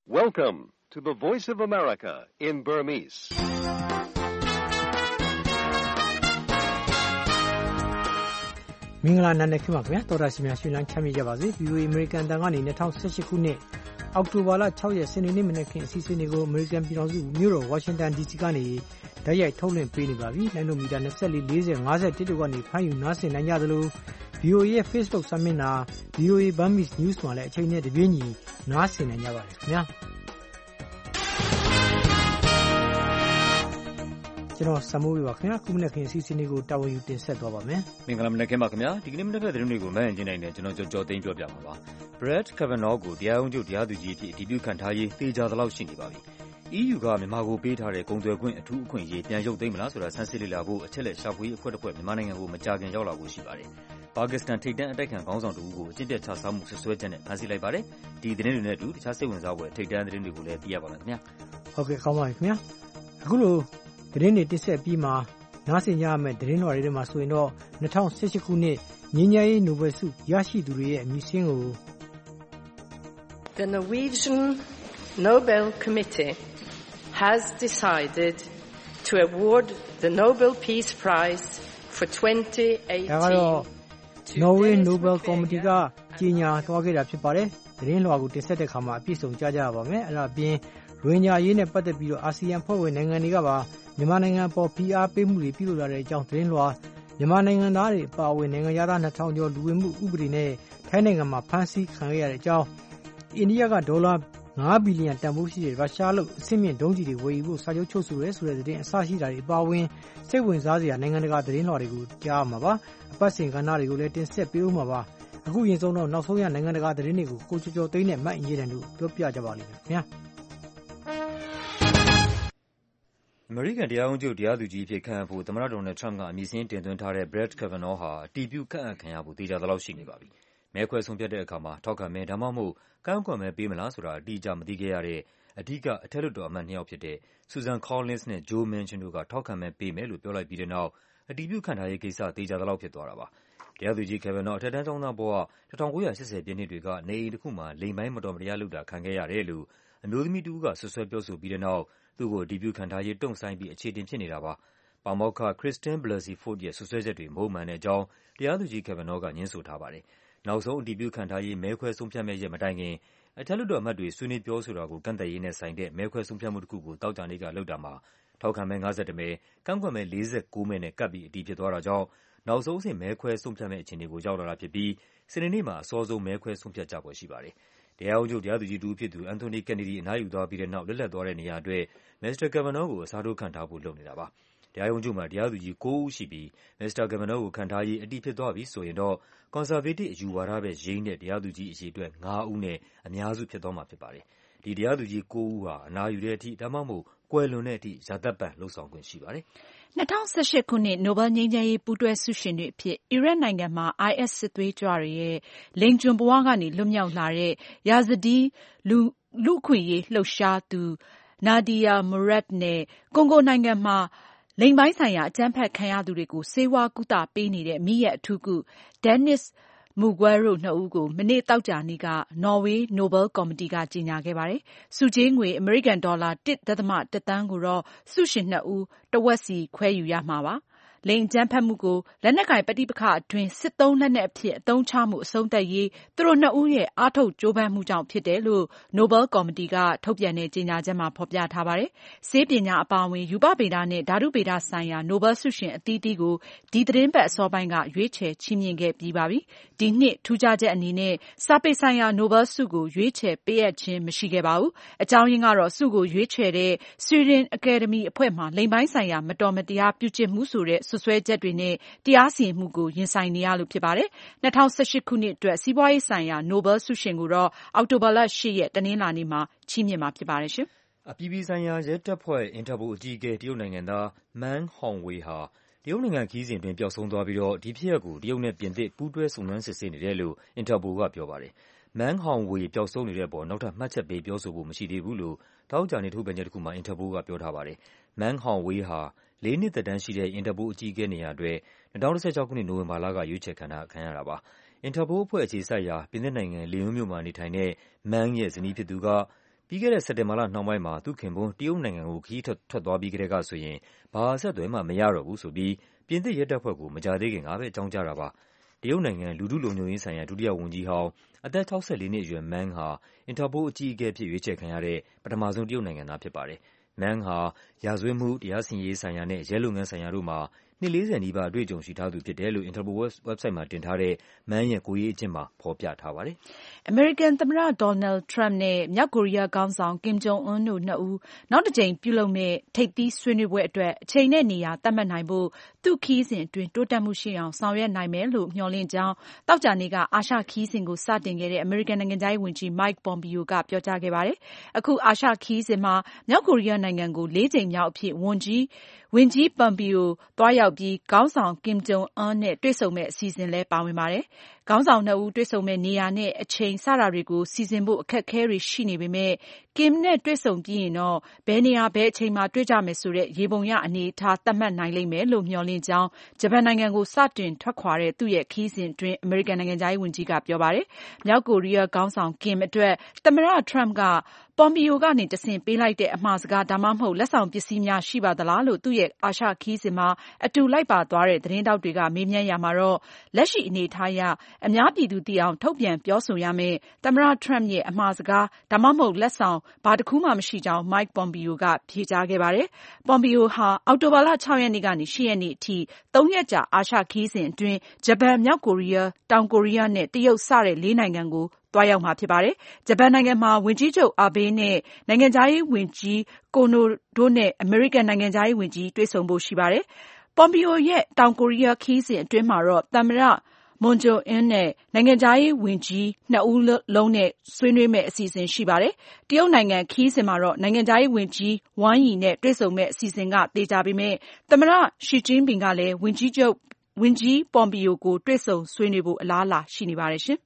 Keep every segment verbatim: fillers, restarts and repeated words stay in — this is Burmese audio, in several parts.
Welcome to the Voice of America in Burmese. ။မင်္ဂလာနံနက်ခင်းပါခင်ဗျာတော်တာရှင်များရှင်လန်းချမ်းမြေ့ကြပါစေ V O A American တန်ကနေ၂၀၁၈ခုနှစ်အောက်တိုဘာလ၆ရက်စနေနေ့မနက်ခင်းအစီအစဉ်တွေကို American ပြည်ထောင်စုမြို့တော် Washington D C ကနေဓာတ်ရိုက်ထုတ်လွှင့်ပေးနေပါပြီ။လိုင်းနိုမီတာ၂၄ ၄၀ ၅၁တို့ကနေဖမ်းယူနားဆင်နိုင်ကြသလို V O A ရဲ့ Facebook စာမျက်နှာ V O A Burmese News မှာလည်းအချိန်နဲ့တပြေးညီနားဆင်နိုင်ကြပါတယ်ခင်ဗျာ။ကျွန်တော်စမိုးပြပါခင်ဗျာခုမနက်ခင်းအစီအစဉ်လေးကိုတာဝန်ယူတင်ဆက်သွားပါမယ်မင်္ဂလာမနက်ခင်းပါခင်ဗျာဒီကနေ့မနက်ဖက်သတင်းတွေကိုမဟန်ကျင်းနိုင်တယ်ကျွန်တော်ကြော်ကြော်သိမ်းပြောပြမှာပါ Brett Kavanaugh ကိုတရားရုံးချုပ်တရားသူကြီးအဖြစ်အတည်ပြုခံထားရေးသေချာသလောက်ရှိနေပါပြီ E U ကမြန်မာကိုပေးထားတဲ့ကုန်သွယ်ခွင့်အထူးအခွင့်အရေးပြန်ရုပ်သိမ်းမလားဆိုတာဆန်းစစ်လေ့လာဖို့အချက်လက်ရှာဖွေအဖွဲ့တစ်ဖွဲ့မြန်မာနိုင်ငံကိုမကြာခင်ရောက်လာဖို့ရှိပါတယ်ပါကစ္စတန်ထိပ်တန်းအတိုက်ခံခေါင်းဆောင်တဦးကိုအကျင့်ပြတ်ချစားမှုဆွဆွဲချက်နဲ့ဖမ်းဆီးလိုက်ပါတယ်ဒီသတင်းတွေနဲ့အတူတခြားစိတ်ဝင်စားဖွယ်ထိပ်တန်းသတင်းတွေကိုလည်းသိရပါမယ်ခင်ဗျာဟုတ်ကဲ့ကောင်းပါပြီခင်ဗျာအခုလိုသတင်းတွေတင်ဆက်ပြီးမှနားဆင်ကြရမယ့်သတင်းလွှာတွေမှာဆိုရင်တော့၂၀၁၈ခုနှစ်ငြိမ်းချမ်းရေးနိုဘယ်ဆုရရှိသူတွေရဲ့အမည်စာရင်းကို The Norwegian Nobel Committee has decided to award the Nobel Peace Prize for twenty eighteen ဒါကတော့ Norway Nobel Committee ကကြီးညာသွားခဲ့တာဖြစ်ပါတယ်သတင်းလွှာကိုတင်ဆက်တဲ့အခါမှာအပြည့်စုံကြားကြရပါမယ်အဲ့ဒါအပြင်ရိုဟင်ဂျာရေးနဲ့ပတ်သက်ပြီးတော့အာဆီယံဖွဲ့ဝင်နိုင်ငံတွေကပါမြန်မာနိုင်ငံပေါ်ဖိအားပေးမှုတွေပြုလုပ်လာတဲ့အကြောင်းသတင်းလွှာမြန်မာနိုင်ငံသားတွေအပါအဝင်နိုင်ငံသား၂ထောင်ကျော်လူဝင်မှုဥပဒေနဲ့ထိုင်းနိုင်ငံမှာဖမ်းဆီးခံရတဲ့အကြောင်းအိန္ဒိယကဒေါ်လာ၅ဘီလီယံတန်ဖိုးရှိတဲ့ရုရှားလို့အဆင့်မြင့်ဒုံးကျည်တွေဝယ်ယူဖို့စာချုပ်ချုပ်ဆိုရဲဆိုတဲ့သတင်းအစရှိတာတွေအပါအဝင်စိတ်ဝင်စားစရာနိုင်ငံတကာသတင်းလွှာတွေကိုကြားမှာပါအပတ်စဉ်ကဏ္ဍတွေကိုလည်းတင်ဆက်ပေးဦးမှာပါအခုရင်ဆုံးတော့နောက်ဆုံးရနိုင်ငံတကာသတင်းတွေကိုကိုကျော်ကျော်သိန်းနဲ့မတ်အင်ဂျီတန်တို့ပြောပြကြပါလိမ့်မယ်ခင်ဗျာအမေရိကန်တရားရုံးချုပ်တရားသူကြီးအဖြစ်ခန့်အပ်ဖို့သမ္မတဒေါ်နယ်ထရမ့်ကအမည်စာရင်းတင်သွင်းထားတဲ့ Brett Kavanaugh ဟာအတည်ပြုခန့်အပ်ခံရဖို့သေချာသလောက်ရှိနေပါပြီ။မဲခွဲဆုံးဖြတ်တဲ့အခါမှာထောက်ခံမဲဒါမှမဟုတ်ကန့်ကွက်မဲပေးမလားဆိုတာအတိအကျမသိခဲ့ရတဲ့အဓိကအထက်လွှတ်တော်အမတ်နှစ်ယောက်ဖြစ်တဲ့ Susan Collins နဲ့ Joe Manchin တို့ကထောက်ခံမဲပေးမယ်လို့ပြောလိုက်ပြီးတဲ့နောက်အတည်ပြုခန့်ထားရေးကိစ္စသေချာသလောက်ဖြစ်သွားတာပါ။တရားသူကြီး Kavanaugh အထက်တန်းကျောင်းသားဘဝ၁၉၈၀ပြည့်နှစ်တွေကနေအိမ်တစ်ခုမှာလိင်ပိုင်းမတော်မတရားလုပ်တာခံခဲ့ရတယ်လို့အမျိုးသမီးတဦးကဆွဆွဲပြောဆိုပြီးတဲ့နောက်သူ့ကိုအတည်ပြုခံထားရေးတုံ့ဆိုင်းပြီးအခြေတင်ဖြစ်နေတာပါ။ပါမောက္ခ Christine Blasey Ford ရဲ့ဆွဆွဲချက်တွေမဟုတ်မှန်တဲ့အကြောင်းတရားသူကြီး Kavanaugh ကငြင်းဆိုထားပါတယ်။နောက်ဆုံးအတည်ပြုခံထားရေးမဲခွဲဆုံးဖြတ်မယ့်ရက်မတိုင်ခင်အထက်လွှတ်တော်အမတ်တွေဆွေးနွေးပြောဆိုတာကိုကန့်သတ်ရေးနဲ့ဆိုင်တဲ့မဲခွဲဆုံးဖြတ်မှုတစ်ခုကိုသောကြာနေ့ကလုပ်တာမှာထောက်ခံမဲ၅၁မဲကန့်ကွက်မဲ၄၉မဲနဲ့ကပ်ပြီးအတည်ဖြစ်သွားတာကြောင့်နောက်ဆုံးအဆင့်မဲခွဲဆုံးဖြတ်မယ့်အခြေအနေကိုရောက်လာတာဖြစ်ပြီးစနေနေ့မှာအစောဆုံးမဲခွဲဆုံးဖြတ်ကြဖွယ်ရှိပါတယ်။တရားရုံးချုပ်တရားသူကြီးတဦးဖြစ်သူ Anthony Kennedy အနားယူသွားပြီးတဲ့နောက်လွတ်လပ်သွားတဲ့နေရာအတွက် မစ္စတာ Kavanaugh ကိုအစားထိုးခန့်ထားဖို့လုပ်နေတာပါ။တရားရုံးချုပ်မှာတရားသူကြီး၉ဦးရှိပြီးမစ္စတာ Kavanaugh ကိုခန့်ထားရေးအတည်ဖြစ်သွားပြီဆိုရင်တော့ကွန်ဆာဗေးတစ်အယူဝါဒဘက်ယိမ်းတဲ့တရားသူကြီးအရေအတွက်၅ဦးနဲ့အများစုဖြစ်သွားမှာဖြစ်ပါတယ်။ဒီတရားသူကြီး၉ဦးဟာအနားယူတဲ့အထိဒါမှမဟုတ်ကွယ်လွန်တဲ့အထိရာသက်ပန်လုပ်ဆောင်ခွင့်ရှိပါတယ်။၂၀၁၈ခုနှစ်နိုဘယ်ငြိမ်းချမ်းရေးပူးတွဲဆုရှင်တွေအဖြစ်အီရတ်နိုင်ငံမှာ I S စစ်သွေးကြွတွေရဲ့လိင်ကျွန်ဘဝကနေလွတ်မြောက်လာတဲ့ Yazidi လူလူအခွင့်အရေးလှုပ်ရှားသူ Nadia Murad နဲ့ကွန်ဂိုနိုင်ငံမှာလိင်ပိုင်းဆိုင်ရာအကြမ်းဖက်ခံရသူတွေကိုဆေးဝါးကုသပေးနေတဲ့မီးယပ်အထူးကု Denis Mukwege တို့နှစ်ဦးကိုမနေ့သောကြာနေ့ကနော်ဝေးနိုဘယ်ကော်မတီကကြေညာခဲ့ပါတယ်။ဆုကြေးငွေအမေရိကန်ဒေါ်လာ၁.၁သန်းကိုတော့ဆုရှင်နှစ်ဦးတဝက်စီခွဲယူရမှာပါ။လိင်အကြမ်းဖက်မှုကိုလက်နက်ကိုင်ပဋိပက္ခအတွင်းစစ်သုံးလက်နက်အဖြစ်အသုံးချမှုအဆုံးသတ်ရေးသူတို့နှစ်ဦးရဲ့အားထုတ်ကြိုးပမ်းမှုကြောင့်ဖြစ်တယ်လို့နိုဘယ်ကော်မတီကထုတ်ပြန်တဲ့ကြေညာချက်မှာဖော်ပြထားပါတယ်။ဆေးပညာအပါအဝင်ရူပဗေဒနဲ့ဓာတုဗေဒဆိုင်ရာနိုဘယ်ဆုရှင်အသီးသီးကိုဒီသတင်းပတ်အစောပိုင်းကရွေးချယ်ချီးမြှင့်ခဲ့ပြီးပါပြီ။ဒီနှစ်ထူးခြားချက်အနေနဲ့စာပေဆိုင်ရာနိုဘယ်ဆုကိုရွေးချယ်ပေးအပ်ခြင်းမရှိခဲ့ပါဘူး။အကြောင်းရင်းကတော့ဆုကိုရွေးချယ်တဲ့ဆွီဒင်အကယ်ဒမီအဖွဲ့မှာလိင်ပိုင်းဆိုင်ရာမတော်မတရားပြုကျင့်မှုဆိုတဲ့စွပ်စွဲချက်တွေနဲ့တရားစီရင်မှုကိုရင်ဆိုင်နေရလို့ဖြစ်ပါတယ်။၂၀၁၈ခုနှစ်အတွက်စီးပွားရေးဆိုင်ရာနိုဘယ်ဆုရှင်ကိုတော့အောက်တိုဘာလ၈ရက်တနင်္လာနေ့မှာချီးမြှင့်မှာဖြစ်ပါတယ်ရှင်။အပြည်ပြည်ဆိုင်ရာရဲတပ်ဖွဲ့ Interpol အကြီးအကဲတရုတ်နိုင်ငံသား Meng Hongwei ဟာတရုတ်နိုင်ငံခရီးစဉ်အတွင်းပျောက်ဆုံးသွားပြီးတော့ဒီဖြစ်ရပ်ကိုတရုတ်နဲ့ပြင်သစ်ပူးတွဲစုံစမ်းစစ်ဆေးနေတယ်လို့ Interpol ကပြောပါတယ်။ Meng Hongwei ပျောက်ဆုံးနေတဲ့အပေါ်နောက်ထပ်မှတ်ချက်ပေးပြောဆိုဖို့မရှိသေးဘူးလို့သောကြာနေ့ထုတ်ပြန်ချက်တစ်ခုမှာ Interpol ကပြောထားပါတယ်။ Meng Hongwei ဟာလေးနှစ်သက်တမ်းရှိတဲ့ Interpol အကြီးအကဲနေရာအတွက်၂၀၁၆ခုနှစ်နိုဝင်ဘာလကရွေးချယ်ခံရတာပါ။ Interpol အဖွဲ့အခြေစိုက်ရာပြင်သစ်နိုင်ငံလီယွန်းမြို့မှာနေထိုင်တဲ့ Meng ရဲ့ဇနီးဖြစ်သူကပြီးခဲ့တဲ့စက်တင်ဘာလနှောင်းပိုင်းမှာသူ့ခင်ပွန်းတရုတ်နိုင်ငံကိုခရီးထွက်ထွက်သွားပြီးကတည်းကဆိုရင်ဘာအဆက်အသွယ်မှမရတော့ဘူးဆိုပြီးပြင်သစ်ရဲတပ်ဖွဲ့ကိုမကြာသေးခင်ကပဲအကြောင်းကြားတာပါတရုတ်နိုင်ငံလူထုလုံခြုံရေးဆိုင်ရာဒုတိယဝန်ကြီးဟောင်းအသက်၆၄နှစ်အရွယ် Meng ဟာအင်တာပိုအကြီးအကဲဖြစ်ရွေးချယ်ခံရတဲ့ပထမဆုံးတရုတ်နိုင်ငံသားဖြစ်ပါတယ်။ Meng ဟာရာဇဝတ်မှု၊တရားစီရင်ရေးဆိုင်ရာနဲ့ရဲလုပ်ငန်းဆိုင်ရာတို့မှာနှစ်လေးဆယ်နီးပါးအတွေ့အကြုံရှိထားသူဖြစ်တယ်လို့ Interpol website မှာတင်ထားတဲ့ Meng ရဲ့ကိုယ်ရေးအကျဉ်းမှာဖော်ပြထားပါတယ်။ အမေရိကန်သမ္မတ Donald Trump နဲ့မြောက်ကိုရီးယားခေါင်းဆောင် Kim Jong Un တို့နှစ်ဦးနောက်တကြိမ်ပြုလုပ်မယ့်ထိပ်သီးဆွေးနွေးပွဲအတွက်အချိန်နဲ့နေရာသတ်မှတ်နိုင်ဖို့သူ့ခရီးစဉ်အတွင်းတိုးတက်မှုရှိအောင်ဆောင်ရွက်နိုင်မယ်လို့မျှော်လင့်ကြောင်းသောကြာနေ့ကအာရှခရီးစဉ်ကိုစတင်ခဲ့တဲ့အမေရိကန်နိုင်ငံခြားရေးဝန်ကြီး Mike Pompeo ကပြောကြားခဲ့ပါတယ်။အခုအာရှခရီးစဉ်မှာမြောက်ကိုရီးယားနိုင်ငံကိုလေးကြိမ်မြောက်အဖြစ်ဝန်ကြီးဝန်ကြီး Pompeo သွားရောက်ပြီးခေါင်းဆောင် Kim Jong Un နဲ့တွေ့ဆုံမယ့်အစီအစဉ်လည်းပါဝင်ပါတယ်။ခေါင်းဆောင်နှစ်ဦးတွေ့ဆုံမယ့်နေရာနဲ့အချိန်စတာတွေကိုစီစဉ်ဖို့အခက်အခဲတွေရှိနေပေမဲ့ Kim နဲ့တွေ့ဆုံပြီးရင်တော့ဘယ်နေရာဘယ်အချိန်မှာတွေ့ကြမယ်ဆိုတဲ့ရေပုံရအနေအထားသတ်မှတ်နိုင်လိမ့်မယ်လို့မျှော်လင့်ကြောင်းဂျပန်နိုင်ငံကိုစတင်ထွက်ခွာတဲ့သူ့ရဲ့ခရီးစဉ်အတွင်းအမေရိကန်နိုင်ငံခြားရေးဝန်ကြီးကပြောပါတယ်။မြောက်ကိုရီးယားခေါင်းဆောင် Kim အတွက်သမ္မတ Trump ကPompeo ကနေတဆင့်ပေးလိုက်တဲ့အမှာစကားဒါမှမဟုတ်လက်ဆောင်ပစ္စည်းများရှိပါသလားလို့သူ့ရဲ့အာရှခရီးစဉ်မှာအတူလိုက်ပါသွားတဲ့သတင်းထောက်တွေကမေးမြန်းရာမှာတော့လက်ရှိအနေအထားအရအများပြည်သူသိအောင်ထုတ်ပြန်ပြောဆိုရမယ့်သမ္မတ Trump ရဲ့အမှာစကားဒါမှမဟုတ်လက်ဆောင်ဘာတစ်ခုမှမရှိကြောင်း Mike Pompeo ကဖြေကြားခဲ့ပါတယ်။ Pompeo ဟာအောက်တိုဘာလ၆ရက်နေ့ကနေ၈ရက်နေ့အထိသုံးရက်ကြာအာရှခရီးစဉ်အတွင်းဂျပန်၊မြောက်ကိုရီးယား၊တောင်ကိုရီးယားနဲ့တရုတ်စတဲ့လေးနိုင်ငံကိုသွားရောက်မှာဖြစ်ပါတယ်။ဂျပန်နိုင်ငံမှာဝန်ကြီးချုပ် Abe နဲ့နိုင်ငံခြားရေးဝန်ကြီး Kono တို့နဲ့အမေရိကန်နိုင်ငံခြားရေးဝန်ကြီးတွေ့ဆုံဖို့ရှိပါတယ်။ Pompeo ရဲ့တောင်ကိုရီးယားခရီးစဉ်အတွင်းမှာတော့သမ္မတMoon Jae-in နဲ့နိုင်ငံခြားရေးဝန်ကြီးနှစ်ဦးလုံးနဲ့ဆွေးနွေးမယ့်အစီအစဉ်ရှိပါတယ်။တရုတ်နိုင်ငံခရီးစဉ်မှာတော့နိုင်ငံခြားရေးဝန်ကြီး Wang Yi နဲ့တွေ့ဆုံမယ့်အစီအစဉ်ကသေချာပေမဲ့သမ္မတ Xi Jinping ကလည်းဝန်ကြီးချုပ်ဝန်ကြီး Pompeo ကိုတွေ့ဆုံဆွေးနွေးဖို့အလားအလာရှိနေပါတယ်ရှင်။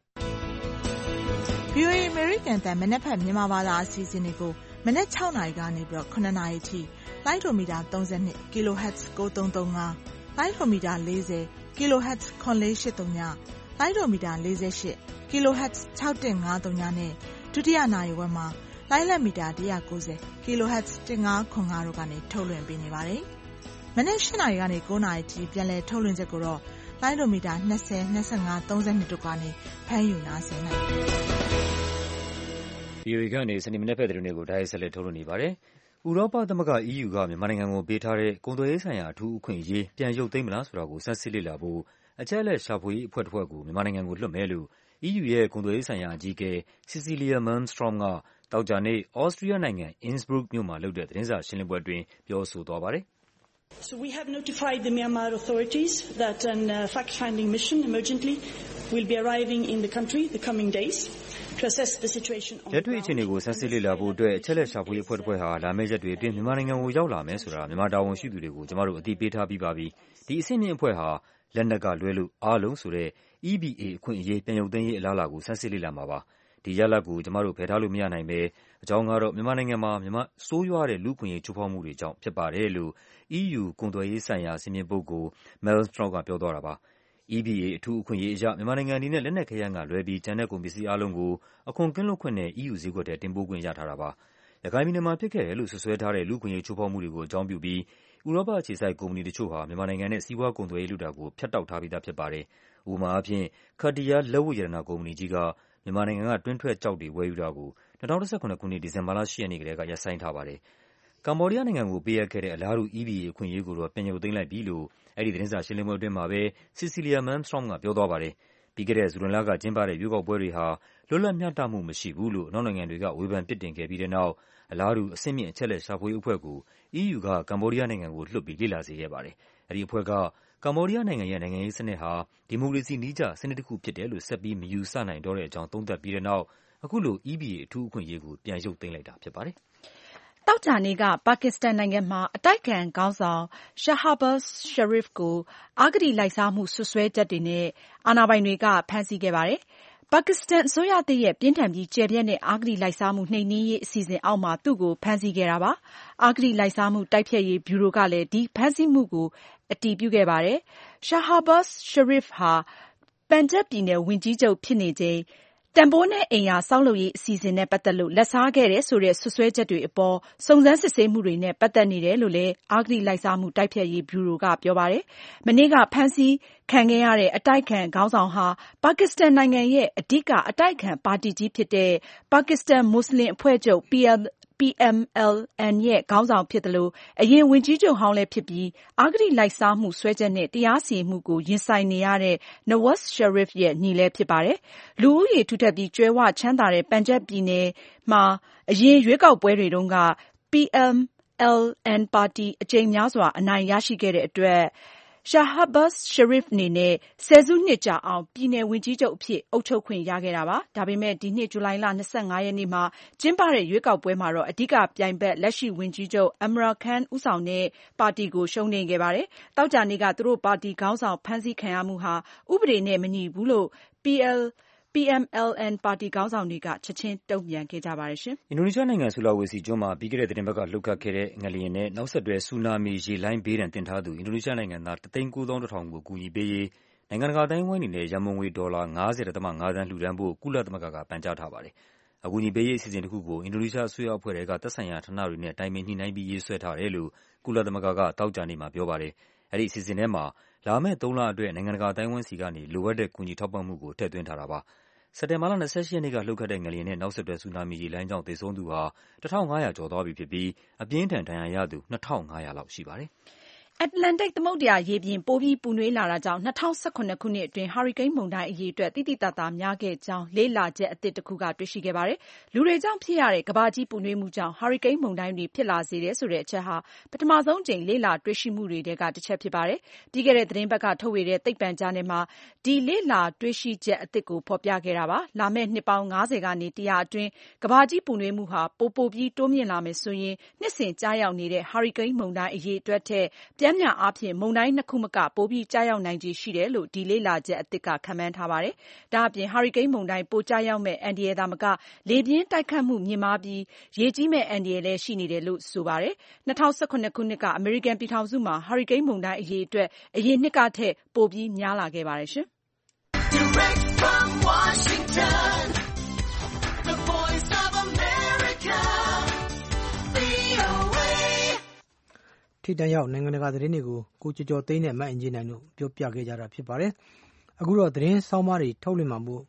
ဗွီအိုအေ American အသံမနက်ဖြန်မြန်မာဘာသာအစီအစဉ်တွေကိုမနက်၆နာရီကနေပြီးတော့၇နာရီထိလိုင်းဒိုမီတာသုံး၂ kilohertz ၉၃၃၅လိုင်းဒိုမီတာ၄၀ kilohertz ၇၄၈၃ညလိုင်းဒိုမီတာ၄၈ kilohertz ၆၁၅၃ညနဲ့ဒုတိယနာရီဝက်မှာလိုင်းလက်မီတာ၁၉၀ kilohertz ၁၅၇၅တို့ကနေထုတ်လွှင့်ပေးနေပါတယ်။မနက်၈နာရီကနေ၉နာရီထိပြန်လည်ထုတ်လွှင့်ချက်ကိုတော့လိုင်းဒိုမီတာ၂၀ ၂၅ ၃၂တို့ကနေဖမ်းယူနားဆင်နိုင်ပါတယ်။ဗီအိုအေကနေစနေမနက်ဖက်သတင်းတွေကိုဓာတ်ရိုက်ဆက်လက်ထုတ်လွှင့်နေပါတယ်။ဥရောပသမဂ္ဂ E U ကမြန်မာနိုင်ငံကိုပေးထားတဲ့ကုန်သွယ်ရေးဆိုင်ရာအထူးအခွင့်အရေးပြန်ရုပ်သိမ်းမလားဆိုတာကိုဆန်းစစ်လေ့လာဖို့အချက်အလက်ရှာဖွေရေးအဖွဲ့တစ်ဖွဲ့ကိုမြန်မာနိုင်ငံကိုလွှတ်မယ်လို့ E U ရဲ့ကုန်သွယ်ရေးဆိုင်ရာအကြီးအကဲ Cecilia Malmström ကသောကြာနေ့သြစတြီးယားနိုင်ငံ၊ Innsbruck မြို့မှာလုပ်တဲ့သတင်းစာရှင်းလင်းပွဲအတွင်းပြောဆိုသွားပါတယ်။ So we have notified the Myanmar authorities that a fact-finding mission emergently will be arriving in the country the coming days to assess the situation on the ground. လက်တွေ့အခြေအနေကိုဆန်းစစ်လေ့လာဖို့အတွက်အချက်အလက်ရှာဖွေရေးအဖွဲ့တစ်ဖွဲ့ဟာလာမယ့်ရက်တွေအတွင်းမြန်မာနိုင်ငံကိုရောက်လာမယ်ဆိုတာမြန်မာတာဝန်ရှိသူတွေကိုကျမတို့အသိပေးထားပြီးပါပြီ။ဒီအဆင့်မြင့်အဖွဲ့ဟာလက်နက်ကလွဲလို့အားလုံးဆိုတဲ့ E B A အခွင့်အရေးပြန်ရုပ်သိမ်းရေးအလားအလာကိုဆန်းစစ်လေ့လာမှာပါ။ဒီရလဒ်ကိုကျမတို့ဖယ်ထားလို့မရနိုင်ဘဲအကြောင်းကတော့မြန်မာနိုင်ငံမှာမြန်မာဆိုးရွားတဲ့လူ့အခွင့်အရေးချိုးဖောက်မှုတွေကြောင့်ဖြစ်ပါတယ်လို့ E U ကုန်သွယ်ရေးဆိုင်ရာစင်မြင့်ပုဂ္ဂိုလ် Malmström ကပြောသွားတာပါ။ E B A အထူးအခွင့်အရေးအရမြန်မာနိုင်ငံအနေနဲ့လက်နက်ခဲယမ်းကလွဲပြီးကျန်တဲ့ကုန်ပစ္စည်းအားလုံးကိုအခွန်ကင်းလွတ်ခွင့်နဲ့ E U ဈေးကွက်ထဲတင်ပို့ခွင့်ရထားတာပါ။ရခိုင်ပြည်နယ်မှာဖြစ်ခဲ့တယ်လို့စွပ်စွဲထားတဲ့လူ့အခွင့်အရေးချိုးဖောက်မှုတွေကိုအကြောင်းပြုပြီးဥရောပအခြေစိုက်ကုမ္ပဏီတချို့ဟာမြန်မာနိုင်ငံနဲ့စီးပွားကုန်သွယ်ရေးလုပ်တာကိုဖြတ်တောက်ထားပြီးသားဖြစ်ပါတယ်။ဥပမာအားဖြင့် Khadiyar လက်ဝတ်ရတနာကုမ္ပဏီကြီးကမြန်မာနိုင်ငံကတွင်းထွက်ကျောက်တွေဝယ်ယူတာကို၂၀၁၇ခုနှစ်ဒီဇင်ဘာလ၈ရက်နေ့ကတည်းကရပ်ဆိုင်းထားပါတယ်။ကမ္ဘောဒီးယားနိုင်ငံကိုပေးအပ်ခဲ့တဲ့အလားတူ E B A အခွင့်အရေးကိုတော့ပြန်ရုပ်သိမ်းလိုက်ပြီလို့အဲဒီသတင်းစာရှင်းလင်းပွဲအတွင်းမှာပဲ Cecilia Malmström ကပြောသွားပါတယ်။ပြီးခဲ့တဲ့ဇူလိုင်လကကျင်းပတဲ့ရွေးကောက်ပွဲတွေဟာလွတ်လပ်မျှတမှုမရှိဘူးလို့အနောက်နိုင်ငံတွေကဝေဖန်ပြစ်တင်ခဲ့ပြီးတဲ့နောက်အလားတူအဆင့်မြင့်အချက်အလက်ရှာဖွေရေးအဖွဲ့ကို E U ကကမ္ဘောဒီးယားနိုင်ငံကိုလွှတ်ပြီးလေ့လာစေခဲ့ပါတယ်။အဲဒီအဖွဲ့ကကမ္ဘောဒီးယားနိုင်ငံရဲ့နိုင်ငံရေးစနစ်ဟာဒီမိုကရေစီနည်းကျစနစ်တစ်ခုဖြစ်တယ်လို့ဆက်ပြီးမယူဆနိုင်တော့တဲ့အကြောင်းသုံးသပ်ပြီးတဲ့နောက်အခုလို E B A အထူးအခွင့်အရေးကိုပြန်ရုပ်သိမ်းလိုက်တာဖြစ်ပါတယ်။သောကြာနေ့ကပါကစ္စတန်နိုင်ငံမှာအတိုက်အခံခေါင်းဆောင် Shahbaz Sharif ကိုအဂတိလိုက်စားမှုစွပ်စွဲချက်တွေနဲ့အာဏာပိုင်တွေကဖမ်းဆီးခဲ့ပါတယ်။ပါကစ္စတန်အစိုးရသစ်ရဲ့ပြင်းထန်ပြီးကျယ်ပြန့်တဲ့အဂတိလိုက်စားမှုနှိမ်နင်းရေးအစီအစဉ်အောက်မှာသူ့ကိုဖမ်းဆီးခဲ့တာပါ။အဂတိလိုက်စားမှုတိုက်ဖျက်ရေးဗျူရိုကလည်းဒီဖမ်းဆီးမှုကိုအတည်ပြုခဲ့ပါတယ်။ Shahbaz Sharif ဟာပန်ဂျပ်ပြည်နယ်ဝန်ကြီးချုပ်ဖြစ်နေချိန်တန်ဖိုးနဲ့အိမ်ယာဆောက်လုပ်ရေးအစီအစဉ်နဲ့ပတ်သက်လို့လက်စားခဲ့တယ်ဆိုတဲ့စွပ်စွဲချက်တွေအပေါ်စုံစမ်းစစ်ဆေးမှုတွေနဲ့ပတ်သက်နေတယ်လို့လည်းအဂတိလိုက်စားမှုတိုက်ဖျက်ရေးဗျူရိုကပြောပါတယ်။မနေ့ကဖမ်းဆီးခံခဲ့ရတဲ့အတိုက်အခံခေါင်းဆောင်ဟာပါကစ္စတန်နိုင်ငံရဲ့အဓိကအတိုက်အခံပါတီကြီးဖြစ်တဲ့ပါကစ္စတန်မွတ်စလင်အဖွဲ့ချုပ် P M L N ရဲ့ခေါင်းဆောင်ဖြစ်သလိုအရင်ဝန်ကြီးချုပ်ဟောင်းလည်းဖြစ်ပြီးအဂတိလိုက်စားမှုစွဲချက်နဲ့တရားစီရင်မှုကိုရင်ဆိုင်နေရတဲ့ Nawaz Sharif ရဲ့ညီလည်းဖြစ်ပါတယ်။လူဦးရေထူထပ်ပြီးကြွယ်ဝချမ်းသာတဲ့ပန်ဂျပ်ပြည်နယ်မှာအရင်ရွေးကောက်ပွဲတွေတုန်းက P M L N ပါတီအကြိမ်များစွာအနိုင်ရရှိခဲ့တဲ့အတွက် Shahbaz Sharif အနေနဲ့ဆယ်စုနှစ်ကြာအောင်ပြည်နယ်ဝန်ကြီးချုပ်အဖြစ်အုပ်ချုပ်ခွင့်ရခဲ့တာပါ။ဒါပေမဲ့ဒီနှစ်ဇူလိုင်လ၂၅ရက်နေ့မှာကျင်းပတဲ့ရွေးကောက်ပွဲမှာတော့အဓိကပြိုင်ဘက်လက်ရှိဝန်ကြီးချုပ် Imran Khan ဦးဆောင်တဲ့ပါတီကိုရှုံးနိမ့်ခဲ့ပါတယ်။သောကြာနေ့ကသူတို့ပါတီခေါင်းဆောင်ဖမ်းဆီးခံရမှုဟာဥပဒေနဲ့မညီဘူးလို့ P M L N ပါတီခေါင်းဆောင်တွေကချက်ချင်းတုံ့ပြန်ခဲ့ကြပါတယ်ရှင်။အင်ဒိုနီးရှားနိုင်ငံဆူလာဝေစီကျွန်းမှာပြီးခဲ့တဲ့သီတင်းပတ်ကလှုပ်ခတ်ခဲ့တဲ့ငလျင်နဲ့နောက်ဆက်တွဲဆူနာမီရေလှိုင်းဘေးဒဏ်သင့်ထားသူအင်ဒိုနီးရှားနိုင်ငံသားတစ်သိန်းကိုးသောင်းတစ်ထောင်ကိုကူညီပေးရေးနိုင်ငံတကာအတိုင်းအဝိုင်းအနေနဲ့ရန်ပုံငွေဒေါ်လာ၅၀.၅သန်းလှူဒါန်းဖို့ကုလသမဂ္ဂကပန်ကြားထားပါတယ်။အကူအညီပေးရေးအစီအစဉ်တစ်ခုကိုအင်ဒိုနီးရှားအစိုးရအဖွဲ့ကသက်ဆိုင်ရာဌာနတွေနဲ့တိုင်ပင်ညှိနှိုင်းပြီးရေးဆွဲထားတယ်လို့ကုလသမဂ္ဂကသောကြာနေ့မှာပြောပါတယ်။အဲဒီအစီအစဉ်ထဲမှာလာမယ့်သုံးလအတွက်နိုင်ငံတကာအတိုင်းအဝိုင်းဆီကနေလိုအပ်တဲ့ကူညီထောက်ပံ့မှုကိုထည့်သွင်းထားတာပါ။စက်တင်ဘာလ၂၈ရက်နေ့ကလှုပ်ခတ်တဲ့ငလျင်နဲ့နောက်ဆက်တွဲဆူနာမီရေလှိုင်းကြောင့်သေဆုံးသူဟာတစ်ထောင်ငါးရာကျော်သွားပြီဖြစ်ပြီးအပြင်းထန်ဒဏ်ရာရသူနှစ်ထောင်ငါးရာလောက်ရှိပါတယ်။အတ္တလန္တိတ်သမုဒ္ဒရာရေပြင်ပိုပြီးပူနွေးလာတာကြောင့်၂၀၁၇ခုနှစ်အတွင်းဟာရီကိန်းမုန်တိုင်းအရေအတွက်သိသိသာသာများခဲ့ကြောင်းလေ့လာချက်အသစ်တစ်ခုကတွေ့ရှိခဲ့ပါတယ်။လူတွေကြောင့်ဖြစ်ရတဲ့ကမ္ဘာကြီးပူနွေးမှုကြောင့်ဟာရီကိန်းမုန်တိုင်းတွေဖြစ်လာစေတယ်ဆိုတဲ့အချက်ဟာပထမဆုံးကြိမ်လေ့လာတွေ့ရှိမှုတွေထဲကတစ်ချက်ဖြစ်ပါတယ်။ပြီးခဲ့တဲ့သတင်းပတ်ကထုတ်ဝေတဲ့သိပ္ပံဂျာနယ်မှာဒီလေ့လာတွေ့ရှိချက်အသစ်ကိုဖော်ပြခဲ့တာပါ။လာမယ့်နှစ်ပေါင်းငါးဆယ်ကနေတစ်ရာအတွင်းကမ္ဘာကြီးပူနွေးမှုဟာပိုပိုပြီးတိုးမြင့်လာမယ်ဆိုရင်နှစ်စဉ်ကျရောက်နေတဲ့ဟာရီကိန်းမုန်တိုင်းအရေအတွက်ထက်ပျမ်းမျှအားဖြင့်မုန်တိုင်းနှစ်ခုမကပိုပြီးကျရောက်နိုင်ခြေရှိတယ်လို့ဒီလေ့လာချက်အသစ်ကခန့်မှန်းထားပါတယ်။ဒါအပြင်ဟာရီကိန်းမုန်တိုင်းပိုကျရောက်မဲ့အန္တရာယ်သာမကလေပြင်းတိုက်ခတ်မှုမြင့်မားပြီးရေကြီးမဲ့အန္တရာယ်လည်းရှိနေတယ်လို့ဆိုပါတယ်။၂၀၁၇ခုနှစ်ကအမေရိကန်ပြည်ထောင်စုမှာဟာရီကိန်းမုန်တိုင်းအရေအတွက်အရင်နှစ်ကထက်ပိုပြီးများလာခဲ့ပါတယ်ရှင်။ Direct from Washington, the Voice of America, V O A ထိတန်းရောက်နိုင်ငံတကာသတင်းတွေကိုကိုကျော်ကျော်သိန်းနဲ့မအင်ဂျင်နိုင်တို့ပြောပြခဲ့ကြတာဖြစ်ပါတယ်။အခုတော့သတင်းဆောင်းပါးတွေထုတ်လွှင့်မှာမို့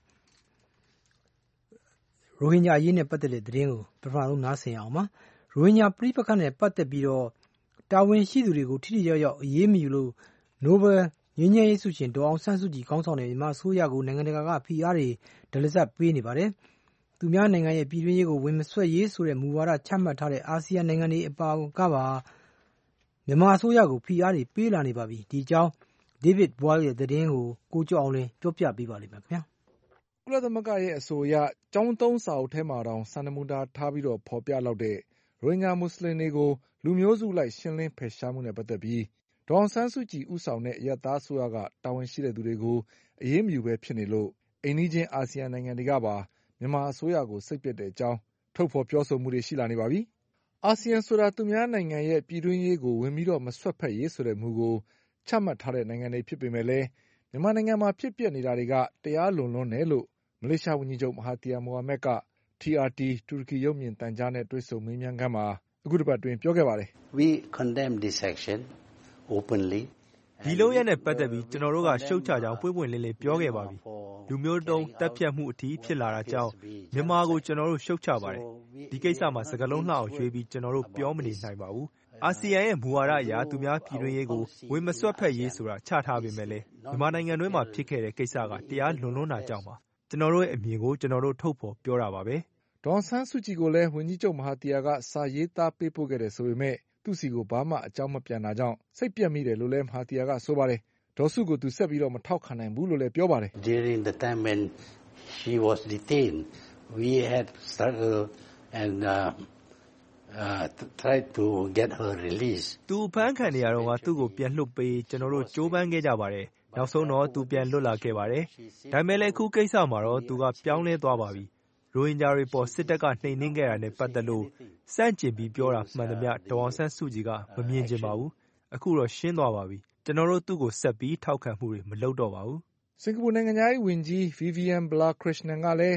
ရိုဟင်ဂျာအရေးနဲ့ပတ်သက်တဲ့သတင်းကိုပထမဆုံးနားဆင်အောင်ပါ။ရိုဟင်ဂျာပြည်ပခန့်နဲ့ပတ်သက်ပြီးတော့တာဝန်ရှိသူတွေကိုထိထိရောက်ရောက်အရေးမယူလို့နိုဘယ်ငြိမ်းချမ်းရေးဆုရှင်ဒေါ်အောင်ဆန်းစုကြည်ခေါင်းဆောင်တဲ့မြန်မာအစိုးရကိုနိုင်ငံတကာကဖိအားတွေဒလစပ်ပေးနေပါတယ်။သူများနိုင်ငံရဲ့ပြည်တွင်းရေးကိုဝင်မဆွတ်ရေးဆိုတဲ့မူဝါဒချမှတ်ထားတဲ့အာဆီယံနိုင်ငံတွေအပါကပါမြန်မာအစိုးရကိုဖိအားတွေပေးလာနေပါပြီ။ဒီအကြောင်း David Boyle ရဲ့သတင်းကိုကိုကျော်အောင်လင်းပြောပြပေးပါလိမ့်မယ်ခင်ဗျာ။ကုလသမဂ္ဂရဲ့အဆိုအရကျောင်းသုံးစာအုပ်ထဲမှာတောင်စံနမူနာထားပြီးတော့ဖော်ပြလောက်တဲ့ရိုဟင်ဂျာမွတ်စလင်တွေကိုလူမျိုးစုလိုက်ရှင်းလင်းဖယ်ရှားမှုနဲ့ပတ်သက်ပြီးဒေါ်အောင်ဆန်းစုကြည်ဦးဆောင်တဲ့အရပ်သားအစိုးရကတာဝန်ရှိတဲ့သူတွေကိုအရေးမယူပဲဖြစ်နေလို့အိမ်နီးချင်းအာဆီယံနိုင်ငံတွေကပါမြန်မာအစိုးရကိုစိတ်ပျက်တဲ့အကြောင်းထုတ်ဖော်ပြောဆိုမှုတွေရှိလာနေပါပြီ။အာဆီယံဆိုတာသူများနိုင်ငံရဲ့ပြည်တွင်းရေးကိုဝင်ပြီးတော့မဆွတ်ဖက်ရေးဆိုတဲ့မူကိုချမှတ်ထားတဲ့နိုင်ငံတွေဖြစ်ပေမဲ့လည်းမြန်မာနိုင်ငံမှာဖြစ်ပျက်နေတာတွေကတရားလွန်လွန်းတယ်လို့မလေးရှားဝန်ကြီးချုပ်မဟာတီယာမိုဟာမက်က T R T တူရကီရုပ်မြင်သံကြားနဲ့တွေ့ဆုံမေးမြန်းခန်းမှာအခုတစ်ပတ်အတွင်းပြောခဲ့ပါတယ်။ We condemn this action openly. ဒီလုပ်ရက်နဲ့ပတ်သက်ပြီးကျွန်တော်တို့ကရှုတ်ချကြောင်းပွင့်ပွင့်လင်းလင်းပြောခဲ့ပါပြီ။လူမျိုးတုံးတပ်ဖြတ်မှုအထိဖြစ်လာတာကြောင့်မြန်မာကိုကျွန်တော်တို့ရှုတ်ချပါတယ်။ဒီကိစ္စမှာစကားလုံးလှအောင်ရွေးပြီးကျွန်တော်တို့ပြောမနေနိုင်ပါဘူး။အာဆီယံရဲ့မူဝါဒအရသူများပြည်တွင်းရေးကိုဝင်မဆွတ်ဖက်ရေးဆိုတာချထားပေမဲ့လည်းမြန်မာနိုင်ငံတွင်းမှာဖြစ်ခဲ့တဲ့ကိစ္စကတရားလွန်လွန်းတာကြောင့်ပါ။ကျွန်တော်တို့ရဲ့အမြင်ကိုကျွန်တော်တို့ထုတ်ဖော်ပြောတာပါပဲ။ဒေါ်ဆန်းစုကြည်ကိုလည်းဝန်ကြီးချုပ်မဟာတီယာကစာရေးသားပေးပို့ခဲ့တယ်ဆိုပေမဲ့သူ့စီကိုဘာမှအကြောင်းမပြန်တာကြောင့်စိတ်ပြက်မိတယ်လို့လည်းမဟာတီယာကဆိုပါတယ်။ဒေါ်စုကိုသူဆက်ပြီးတော့မထောက်ခံနိုင်ဘူးလို့လည်းပြောပါတယ်။ During the time when she was detained, we had struggled and uh, uh, tried to get her released. သူဖမ်းခံနေရတော့ကသူ့ကိုပြန်လွှတ်ပေးကျွန်တော်တို့ကြိုးပမ်းခဲ့ကြပါတယ်။နောက်ဆုံးတော့သူပြန်လွတ်လာခဲ့ပါတယ်။ဒါပေမဲ့လည်းအခုကိစ္စမှာတော့သူကပြောင်းလဲသွားပါပြီ။ရိုဟင်ဂျာတွေပေါ်စစ်တပ်ကနှိမ်နင်းခဲ့တာနဲ့ပတ်သက်လို့စန့်ကျင်ပြီးပြောတာမှန်သမျှဒေါ်အောင်ဆန်းစုကြည်ကမမြင်ချင်ပါဘူး။အခုတော့ရှင်းသွားပါပြီ။ကျွန်တော်တို့သူ့ကိုဆက်ပြီးထောက်ခံမှုတွေမလုပ်တော့ပါဘူး။စင်ကာပူနိုင်ငံသားဝန်ကြီး Vivian Balakrishnan ကလည်း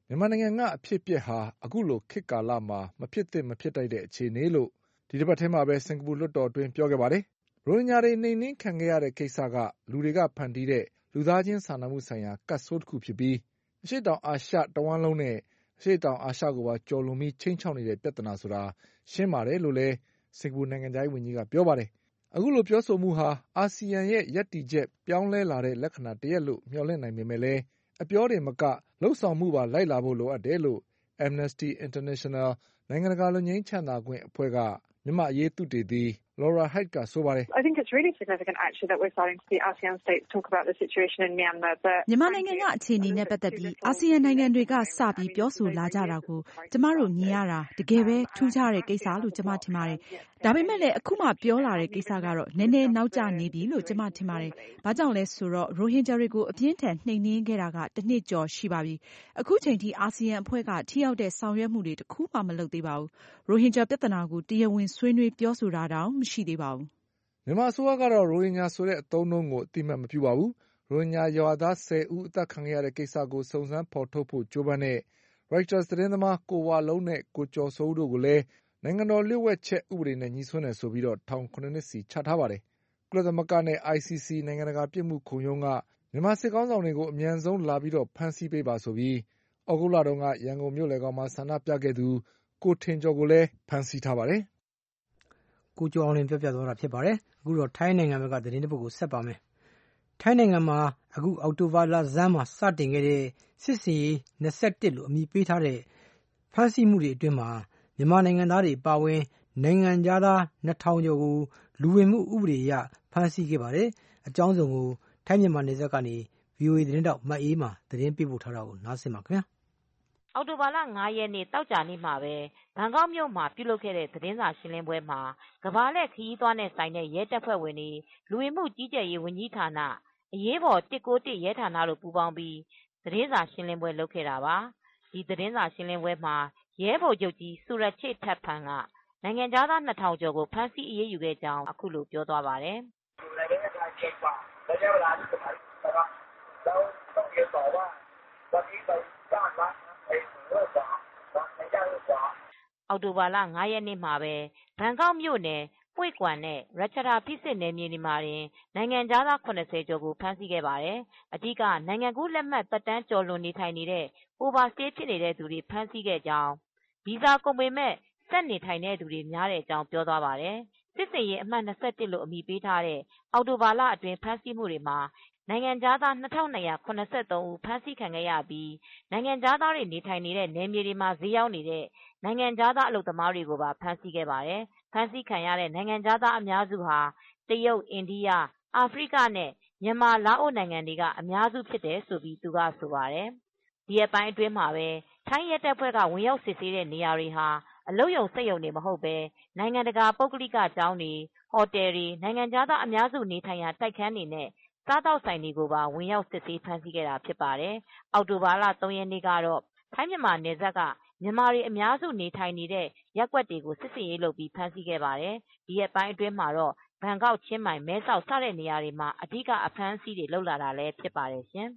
မြန်မာနိုင်ငံကအဖြစ်အပျက်ဟာအခုလိုခေတ်ကာလမှာမဖြစ်သင့်မဖြစ်ထိုက်တဲ့အခြေအနေလို့ဒီတစ်ပတ်ထဲမှာပဲစင်ကာပူလွှတ်တော်အတွင်းပြောခဲ့ပါတယ်။ရိုဟင်ဂျာတွေနှိမ်နင်းခံခဲ့ရတဲ့ကိစ္စကလူတွေကဖန်တီးတဲ့လူသားချင်းစာနာမှုဆိုင်ရာကတ်ဆိုးတစ်ခုဖြစ်ပြီးအရှေ့တောင်အာရှတဝန်းလုံးနဲ့အရှေ့တောင်အာရှကိုပါကျော်လွန်ပြီးချိန်ချောက်နေတဲ့ပြဿနာဆိုတာရှင်းပါတယ်လို့လည်းစင်ကာပူနိုင်ငံသားဝန်ကြီးကပြောပါတယ်။အခုလိုပြောဆိုမှုဟာအာဆီယံရဲ့ယက်တီချက်ပြောင်းလဲလာတဲ့လက္ခဏာတရက်လို့မျှော်လင့်နိုင်ပေမဲ့လည်းအပြောတွေမကလှုပ်ဆောင်မှုပါလိုက်လာဖို့လိုအပ်တယ်လို့ Amnesty International နိုင်ငံတကာလွတ်ငြိမ်းချမ်းသာခွင့်အဖွဲ့ကမြန်မာအရေးသုတေသီ Laura Haigh ကဆိုပါတယ် I think it's really significant actually that we're starting to see ASEAN states talk about the situation in Myanmar but မြန်မာနိုင်ငံကအခြေအနေနဲ့ပတ်သက်ပြီးအာဆီယံနိုင်ငံတွေကစပြီးပြောဆိုလာကြတာကိုကျမတို့မြင်ရတာတကယ်ပဲထူးခြားတဲ့ကိစ္စလို့ကျမထင်ပါတယ်ဒါပေမဲ့လည်းအခုမှပြောလာတဲ့ကိစ္စကတော့နည်းနည်းနောက်ကျနေပြီလို့ကျမထင်ပါတယ်ဘာကြောင့်လဲဆိုတော့ရိုဟင်ဂျာတွေကိုအပြင်းထန်နှိမ်နင်းခဲ့တာကတစ်နှစ်ကျော်ရှိပါပြီအခုချိန်ထိအာဆီယံအဖွဲ့ကထိရောက်တဲ့ဆောင်ရွက်မှုတွေတခုမှမလုပ်သေးပါဘူးရိုဟင်ဂျာပြဿနာကိုတရားဝင်ဆွေးနွေးပြောဆိုတာတောင်မရှိသေးပါဘူးမြန်မာအစိုးရကတော့ရိုဟင်ဂျာဆိုတဲ့အသုံးအနှုန်းကိုအတိအမှတ်မပြုပါဘူးရိုဟင်ဂျာရွာသားဆယ်ဦးအသက်ခံခဲ့ရတဲ့ကိစ္စကိုစုံစမ်းဖော်ထုတ်ဖို့ကြိုးပမ်းတဲ့ Reuters သတင်းသမားကိုဝလုံးနဲ့ကိုကျော်စိုးဦးတို့ကိုလည်းနိုင်ငံတော်လျှို့ဝှက်ချက်ဥပဒေနဲ့ညှိစွန်းတယ်ဆိုပြီးတော့ထောင်ခုနှစ်စီချထားပါတယ်ကုလသမဂ္ဂနဲ့ I C C နိုင်ငံတကာပြစ်မှုခုံရုံးကမြန်မာစစ်ကောင်းဆောင်တွေကိုအမြန်ဆုံးလာပြီးတော့ဖမ်းဆီးပေးပါဆိုပြီးဩဂုတ်လတုန်းကရန်ကုန်မြို့လယ်ကောင်မှာဆန္ဒပြခဲ့သူကိုထင်ကျော်ကိုလည်းဖမ်းဆီးထားပါတယ်ကိုကျော်အောင်လင်းပြောပြသွားတာဖြစ်ပါတယ်အခုတော့ထိုင်းနိုင်ငံဘက်ကသတင်းတစ်ပုဒ်ကိုဆက်ပါမယ်ထိုင်းနိုင်ငံမှာအခုအောက်တိုဘာလဆန်းမှာစတင်ခဲ့တဲ့စစ်စင်ရေးနှစ်ဆယ့်တစ်လို့အမည်ပေးထားတဲ့ဖမ်းဆီးမှုတွေအတွင်းမှာမြန်မာနိုင်ငံသားတွေပါဝင်နိုင်ငံသားနှစ်ထောင်ကျော်ကိုလူဝင်မှုဥပဒေအရဖမ်းဆီးခဲ့ပါတယ်အကြောင်းစုံကိုထိုင်းမြန်မာနယ်စပ်ကနေ ဗွီအိုအေ သတင်းတောက်မအေးမှာသတင်းပေးပို့ထားတာကိုနားဆင်ပါခင်ဗျာအောက်တိုဘာလငါးရက်နေ့တောက်ကြနေ့မှာပဲဘန်ကောက်မြို့မှာပြုလုပ်ခဲ့တဲ့သတင်းစာရှင်းလင်းပွဲမှာကဘာလက်ခရီးသွားနဲ့ဆိုင်တဲ့ရဲတပ်ဖွဲ့ဝင်တွေလူဝင်မှုကြီးကြပ်ရေးဝန်ကြီးဌာနအရေးပေါ်တစ်ကိုတစ်ရဲဌာနတို့ပူးပေါင်းပြီးသတင်းစာရှင်းလင်းပွဲလုပ်ခဲ့တာပါဒီသတင်းစာရှင်းလင်းပွဲမှာရဲဗိုလ်ချုပ်ကြီးဆူရချေထပ်ဖန်ကနိုင်ငံသားနှစ်ထောင်ကျော်ကိုဖမ်းဆီးအရေးယူခဲ့ကြောင်းအခုလိုပြောသွားပါတယ်အောက်တိုဘာလငါးရက်နေ့မှာပဲဘန်ကောက်မြို့နယ်ပွေ့ကွမ်နဲ့ရချရာဖိစစ်နယ်မြေတွေမှာတင်နိုင်ငံသားခုနှစ်ဆယ်ကျော်ကိုဖမ်းဆီးခဲ့ပါတယ်အဓိကနိုင်ငံကူးလက်မှတ်သက်တမ်းကျော်လွန်နေထိုင်နေတဲ့ Overstay ဖြစ်နေတဲ့သူတွေဖမ်းဆီးခဲ့ကြောင်းဗီဇာကုန်ပေမဲ့ဆက်နေထိုင်တဲ့သူတွေများတဲ့အကြောင်းပြောသွားပါတယ်စစ်စင်ရေးအမှတ်နှစ်ဆယ့်တစ်လို့အမည်ပေးထားတဲ့အောက်တိုဘာလအတွင်းဖမ်းဆီးမှုတွေမှာနိုင်ငံသားနှစ်ထောင်နှစ်ရာခုနှစ်ဆယ့်သုံးဦးဖမ်းဆီးခံခဲ့ရပြီးနိုင်ငံသားတွေနေထိုင်နေတဲ့နယ်မြေတွေမှာဈေးရောက်နေတဲ့နိုင်ငံသားအလုပ်သမားတွေကိုပါဖမ်းဆီးခဲ့ပါတယ်ဖမ်းဆီးခံရတဲ့နိုင်ငံသားအများစုဟာတရုတ်အိန္ဒိယအာဖရိကနဲ့မြန်မာလာအိုနိုင်ငံတွေကအများစုဖြစ်တယ်ဆိုပြီးသူကဆိုပါတယ်ဒီအပိုင်းအတွင်းမှာပဲထိုင်းရဲတပ်ဖွဲ့ကဝင်ရောက်စစ်ဆေးတဲ့နေရာတွေဟာအလုပ်ရုံစက်ရုံတွေမဟုတ်ပဲနိုင်ငံတကာပုဂ္ဂလိကကျောင်းတွေဟိုတယ်တွေနိုင်ငံသားအများစုနေထိုင်ရာတိုက်ခန်းတွေနဲ့စားတောက်ဆိုင်တွေကိုပါဝင်ရောက်စစ်ဆေးဖမ်းဆီးခဲ့တာဖြစ်ပါတယ်အောက်တိုဘာလသုံးရက်နေ့ကတော့ထိုင်းမြန်မာနယ်စပ်ကမြန်မာတွေအများစုနေထိုင်နေတဲ့ရပ်ကွက်တွေကိုစစ်ဆေးရေးလုပ်ပြီးဖမ်းဆီးခဲ့ပါတယ်ဒီအပိုင်းအတွင်းမှာတော့ဘန်ကောက်ချင်းမိုင်မဲဆောက်စတဲ့နေရာတွေမှာအဓိကအဖမ်းဆီးတွေလုပ်လာတာလည်းဖြစ်ပါတယ်ရှင်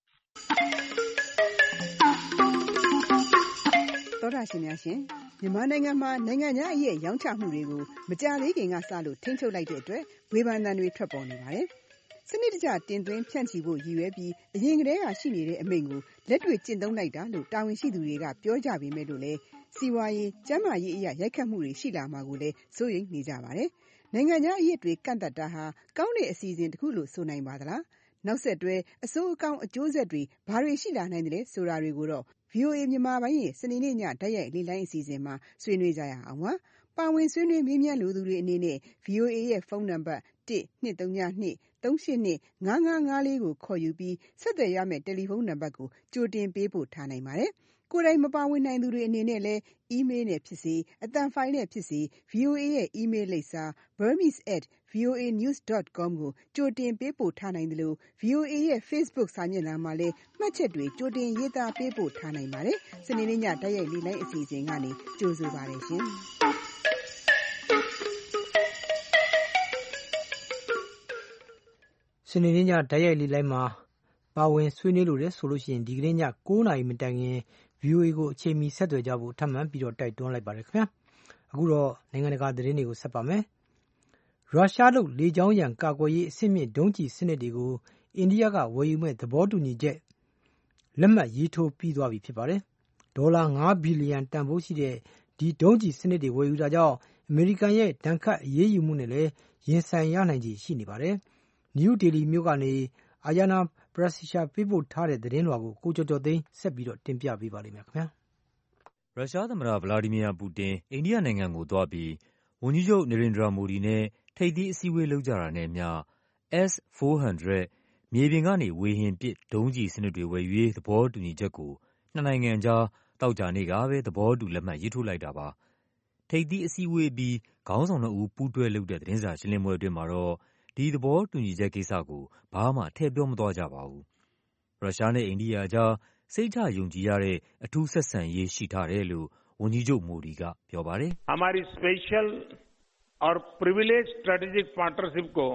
သောတာရှင်များရှင်မြန်မာနိုင်ငံမှာနိုင်ငံခြားအရေးရောင်းချမှုတွေကိုမကြာသေးခင်ကစလို့ထိန်းချုပ်လိုက်တဲ့အတွက်ဝေဖန်သံတွေထွက်ပေါ်နေပါတယ်စနစ်တကျတင်သွင်းဖြန့်ချီဖို့ရည်ရွယ်ပြီးအရင်ကတည်းကရှိနေတဲ့အမိန့်ကိုလက်တွေ့ကျင့်သုံးလိုက်တာလို့တာဝန်ရှိသူတွေကပြောကြပေမဲ့လို့လည်းစီးပွားရေးကျန်းမာရေးအရာရိုက်ခတ်မှုတွေရှိလာမှာကိုလည်းစိုးရိမ်နေကြပါတယ်နိုင်ငံခြားအရေးတွေကန့်သတ်တာဟာကောင်းတဲ့အစီအစဉ်တစ်ခုလို့ဆိုနိုင်ပါသလားနောက်ဆက်တွဲအဆိုးအကောင်းအကျိုးဆက်တွေဘာတွေရှိလာနိုင်တယ်ဆိုတာတွေကိုတော့ ဗီအိုအေ မြန်မာပိုင်းရဲ့စနေနေ့ညတိုက်ရိုက်လေ့လိုင်းအစီအစဉ်မှာဆွေးနွေးကြရအောင်ပါပါဝင်ဆွေးနွေးမေးမြန်းလိုသူတွေအနေနဲ့ ဗီအိုအေ ရဲ့ဖုန်းနံပါတ်တစ် နှစ် သုံး နှစ် သုံး ရှစ် နှစ် ငါး ငါး ငါး လေးကိုခေါ်ယူပြီးဆက်သွယ်ရမယ့်တယ်လီဖုန်းနံပါတ်ကိုကြိုတင်ပေးပို့ထားနိုင်ပါတယ်ကိုယ်တိုင်မပါဝင်နိုင်သူတွေအနေနဲ့လည်း email နဲ့ဖြစ်စေအသံဖိုင်နဲ့ဖြစ်စေ ဗီအိုအေ ရဲ့ email လိပ်စာ burmese at voa news dot com ကိုကြိုတင်ပေးပို့ထားနိုင်တယ်လို့ ဗီအိုအေ ရဲ့ Facebook စာမျက်နှာမှာလည်းမှတ်ချက်တွေကြိုတင်ရေးသားပေးပို့ထားနိုင်ပါတယ်စနေနေ့ညတိုက်ရိုက်လေ့လိုင်းအစီအစဉ်ကနေကြိုဆိုပါတယ်ရှင်စနေနေ့ညတိုက်ရိုက်လေ့လိုင်းမှာပါဝင်ဆွေးနွေးလို့ရဆိုလို့ရှိရင်ဒီကနေ့ည9:00နာရီမတိုင်ခင် V O A ကိုအချိန်မီဆက်သွယ်ကြဖို့ထပ်မံပြီးတော့တိုက်တွန်းလိုက်ပါတယ်ခင်ဗျာအခုတော့နိုင်ငံတကာသတင်းတွေကိုဆက်ပါမယ်ရုရှားတို့လေကြောင်းရန်ကာကွယ်ရေးအဆင့်မြင့်ဒုံးကျည်စနစ်တွေကိုအိန္ဒိယကဝယ်ယူမဲ့သဘောတူညီချက်လက်မှတ်ရေးထိုးပြီးသွားပြီဖြစ်ပါတယ်ဒေါ်လာ၅ဘီလီယံတန်ဖိုးရှိတဲ့ဒီဒုံးကျည်စနစ်တွေဝယ်ယူတာကြောင့်အမေရိကန်ရဲ့ဒဏ်ခတ်အရေးယူမှုနဲ့လည်းရင်ဆိုင်ရနိုင်ခြေရှိနေပါတယ်နယူးဒေလီမြို့ကနေအာယာနာပရစီရှာပေးပို့ထားတဲ့သတင်းလွှာကိုကိုကျော်ကျော်သိန်းဆက်ပြီးတော့တင်ပြပေးပါလိမ့်မယ်ခင်ဗျာရုရှားသမ္မတဗလာဒီမီယာပူတင်အိန္ဒိယနိုင်ငံကိုသွားပြီးဝန်ကြီးချုပ်နေရင်ဒရာမိုဒီနဲ့ထိပ်သီးအစည်းအဝေးလုပ်ကြတာနဲ့မျှ S ၄၀၀ မြေပြင်ကနေဝေဟင်ပစ်ဒုံးကျည်စနစ်တွေဝယ်ယူရေးသဘောတူညီချက်ကိုနှစ်နိုင်ငံကြားသောကြာနေ့ကပဲသဘောတူလက်မှတ်ရေးထိုးလိုက်တာပါထိပ်သီးအစည်းအဝေးပြီးခေါင်းဆောင်နှစ်ဦးပူးတွဲလုပ်တဲ့သတင်းစာရှင်းလင်းပွဲအတွင်းမှာတော့ဒီသဘောတူညီချက်ကိစ္စကိုဘာမှထည့်ပြောမသွားကြပါဘူးရုရှားနဲ့အိန္ဒိယကြားစိတ်ချယုံကြည်ရတဲ့အထူးဆက်ဆံရေးရှိထားတယ်လို့ဝန်ကြီးချုပ်မိုဒီကပြောပါတယ်။ हमारी स्पेशल और privilege strategic partnership को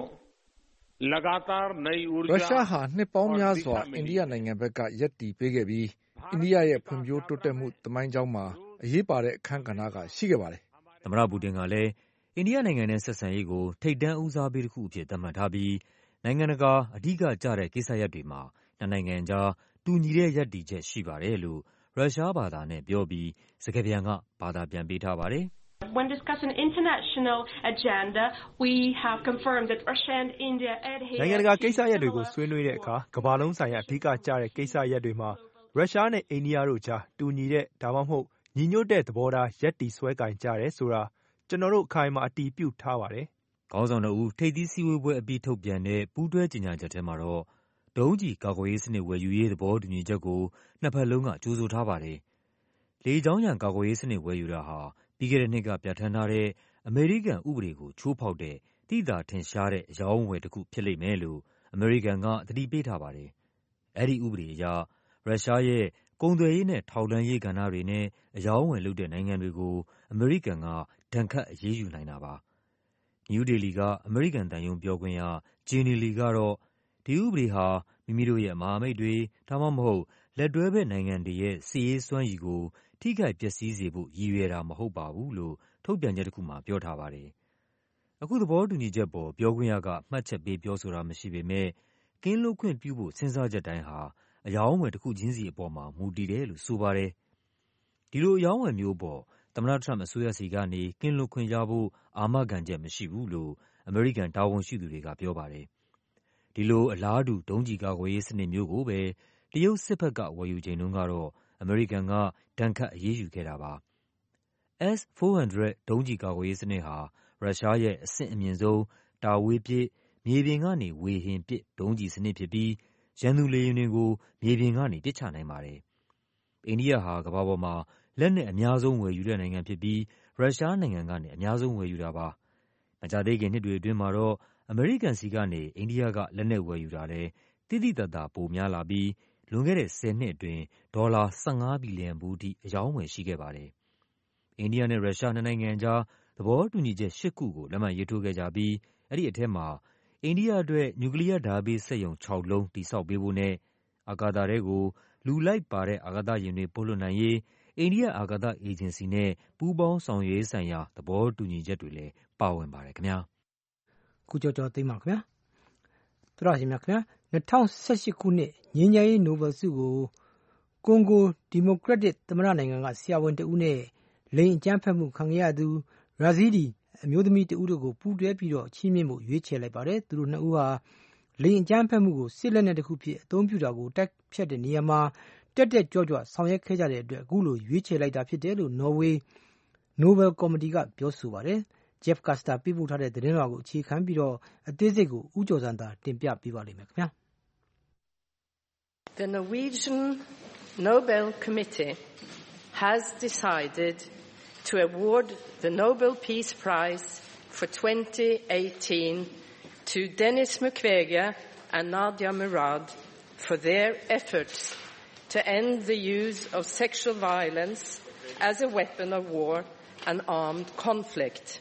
लगातार नई ऊर्जा ရုရှားဟာနှစ်ပေါင်းများစွာအိန္ဒိယနိုင်ငံဘက်ကရပ်တည်ပေးခဲ့ပြီးအိန္ဒိယရဲ့ဖွံ့ဖြိုးတိုးတက်မှုသမိုင်းကြောင်းမှာအရေးပါတဲ့အခန်းကဏ္ဍကရှိခဲ့ပါတယ်သမ္မတပူတင်ကလည်းအိန္ဒိယနိုင်ငံနဲ့ဆက်ဆံရေးကိုထိပ်တန်းဦးစားပေးတစ်ခုအဖြစ်သတ်မှတ်ထားပြီးနိုင်ငံတကာအဓိကကျတဲ့ကိစ္စရပ်တွေမှာနှစ်နိုင်ငံကြားတူညီတဲ့ရပ်တည်ချက်ရှိပါတယ်လို့ရုရှားဘာသာနဲ့ပြောပြီးစကားပြန်ကဘာသာပြန်ပေးထားပါတယ် When discussing international agenda, we have confirmed that Russia and India adhere နိုင်ငံတကာကိစ္စရပ်တွေကိုဆွေးနွေးတဲ့အခါကမ္ဘာလုံးဆိုင်ရာအဓိကကျတဲ့ကိစ္စရပ်တွေမှာရုရှားနဲ့အိန္ဒိယတို့ကြားတူညီတဲ့ဒါမှမဟုတ်ညီညွတ်တဲ့သဘောထားရပ်တည်ဆွဲကင်ကြတယ်ဆိုတာကျွန်တော်တို့အခိုင်အမာအတည်ပြုထားပါတယ်။ခေါင်းဆောင်တို့ဦးထိပ်သီးစည်းဝေးပွဲအပြီးထုတ်ပြန်တဲ့ပူးတွဲကြေညာချက်ထဲမှာတော့ဒုံးကျည်ကာကွယ်ရေးစနစ်ဝယ်ယူရေးသဘောတူညီချက်ကိုနှစ်ဖက်လုံးကကြိုဆိုထားပါတယ်။လေကြောင်းရန်ကာကွယ်ရေးစနစ်ဝယ်ယူတာဟာပြီးခဲ့တဲ့နှစ်ကပြဋ္ဌာန်းထားတဲ့အမေရိကန်ဥပဒေကိုချိုးဖောက်တဲ့သိသာထင်ရှားတဲ့အယောင်းအဝယ်တစ်ခုဖြစ်လိမ့်မယ်လို့အမေရိကန်ကသတိပေးထားပါတယ်။အဲဒီဥပဒေအရရုရှားရဲ့ကုန်သွယ်ရေးနဲ့ထောက်လှမ်းရေးကဏ္ဍတွေနဲ့အယောင်းအဝယ်လုပ်တဲ့နိုင်ငံတွေကိုအမေရိကန်ကဒဏ်ခတ်အရေးယူနိုင်တာပါ။နယူးဒေလီကအမေရိကန်သံရုံးပြောခွင့်ရဂျီနီလီကတော့ဒီဥပဒေဟာမိမိတို့ရဲ့မဟာမိတ်တွေဒါမှမဟုတ်လက်တွဲဘက်နိုင်ငံတွေရဲ့စစ်ရေးစွမ်းရည်ကိုထိခိုက်ပျက်စီးစေဖို့ရည်ရွယ်တာမဟုတ်ပါဘူးလို့ထုတ်ပြန်ချက်တစ်ခုမှာပြောထားပါတယ်။အခုသဘောတူညီချက်ပေါ်ပြောခွင့်ရကမှတ်ချက်ပေးပြောဆိုတာမရှိပေမဲ့ကင်းလွတ်ခွင့်ပြုဖို့စဉ်းစားချက်တိုင်းဟာအယောင်းအဝယ်တစ်ခုချင်းစီအပေါ်မှာမူတည်တယ်လို့ဆိုပါတယ်။ဒီလိုအယောင်းအဝယ်မျိုးပေါ်သမ္မတထရမ့်အစိုးရစီကနေကင်းလွတ်ခွင့်ရဖို့အာမခံချက်မရှိဘူးလို့အမေရိကန်တာဝန်ရှိသူတွေကပြောပါတယ်။ဒီလိုအလားတူဒုံးကျည်ကာကွယ်ရေးစနစ်မျိုးကိုပဲတရုတ်စစ်ဘက်ကဝယ်ယူချိန်တုန်းကတော့အမေရိကန်ကဒဏ်ခတ်အရေးယူခဲ့တာပါ။ S ၄၀၀ ဒုံးကျည်ကာကွယ်ရေးစနစ်ဟာရုရှားရဲ့အဆင့်အမြင့်ဆုံးတာဝေးပစ်မြေပြင်ကနေဝေဟင်ပစ်ဒုံးကျည်စနစ်ဖြစ်ပြီးရန်သူလေယာဉ်တွေကိုမြေပြင်ကနေပစ်ချနိုင်ပါတယ်။အိန္ဒိယဟာကမ္ဘာပေါ်မှာလက်နက်အများဆုံးဝယ်ယူတဲ့နိုင်ငံဖြစ်ပြီးရုရှားနိုင်ငံကနေအများဆုံးဝယ်ယူတာပါ။မကြာသေးခင်နှစ်တွေအတွင်းမှာတော့အမေရိကန်စီကနေအိန္ဒိယကလက်နက်ဝယ်ယူတာလည်းတိတိတတ်တာပိုများလာပြီးလွန်ခဲ့တဲ့ဆယ်နှစ်အတွင်းဒေါ်လာ၁၅ဘီလီယံဘူးထိအယောင်းဝယ်ရှိခဲ့ပါတယ်။အိန္ဒိယနဲ့ရုရှားနှစ်နိုင်ငံကြားသဘောတူညီချက်၈ခုကိုလက်မှတ်ရေးထိုးခဲ့ကြပြီးအဲဒီအထက်မှာအိန္ဒိယအတွက်နျူကလီးယားဓာတ်ပေးစက်ရုံခြောက်လုံးတည်ဆောက်ပေးဖို့နဲ့အာကာသထဲကိုလူလိုက်ပါတဲ့အာကာသယာဉ်တွေပို့လွှတ်နိုင်ရေးအိန္ဒိယအာကာသအေဂျင်စီနဲ့ပူးပေါင်းဆောင်ရွက်ရေးဆိုင်ရာသဘောတူညီချက်တွေလည်းပါဝင်ပါတယ်ခင်ဗျာ။ကုကျော်ကျော်သိမ်းပါခင်ဗျာ။သူရရှင်များခင်ဗျာ၂၀၁၈ခုနှစ်ငြိမ်းချမ်းရေးနိုဘယ်ဆုကိုကွန်ဂိုဒီမိုကရက်တစ်သမ္မတနိုင်ငံကဆရာဝန်တဦးနဲ့လိင်အကြမ်းဖက်မှုခံရသူရာဇီဒီအမျိုးသမီးတဦးတို့ကိုပူးတွဲပြီးတော့ချီးမြှင့်ဖို့ရွေးချယ်လိုက်ပါတယ်သူတို့နှစ်ဦးဟာလိင်အကြမ်းဖက်မှုကိုစစ်လက်နက်တစ်ခုဖြစ်အသုံးပြုတာကိုတိုက်ဖြတ်တဲ့နေရာမှာတက်တက်ကြွကြွဆောင်ရွက်ခဲ့ကြတဲ့အတွက်အခုလိုရွေးချယ်လိုက်တာဖြစ်တယ်လို့နော်ဝေးနိုဘယ်ကော်မတီကပြောဆိုပါတယ်ဂျက်ဖ်ကာစတာပြပို့ထားတဲ့သတင်းလွှာကိုအခြေခံပြီးတော့အသေးစိတ်ကိုဦးကျော်စံသာတင်ပြပေးပါလိမ့်မယ်ခင်ဗျာ The Norwegian Nobel Committee has decided to award the Nobel Peace Prize for twenty eighteen to Denis Mukwege and Nadia Murad for their efforts to end the use of sexual violence as a weapon of war and armed conflict.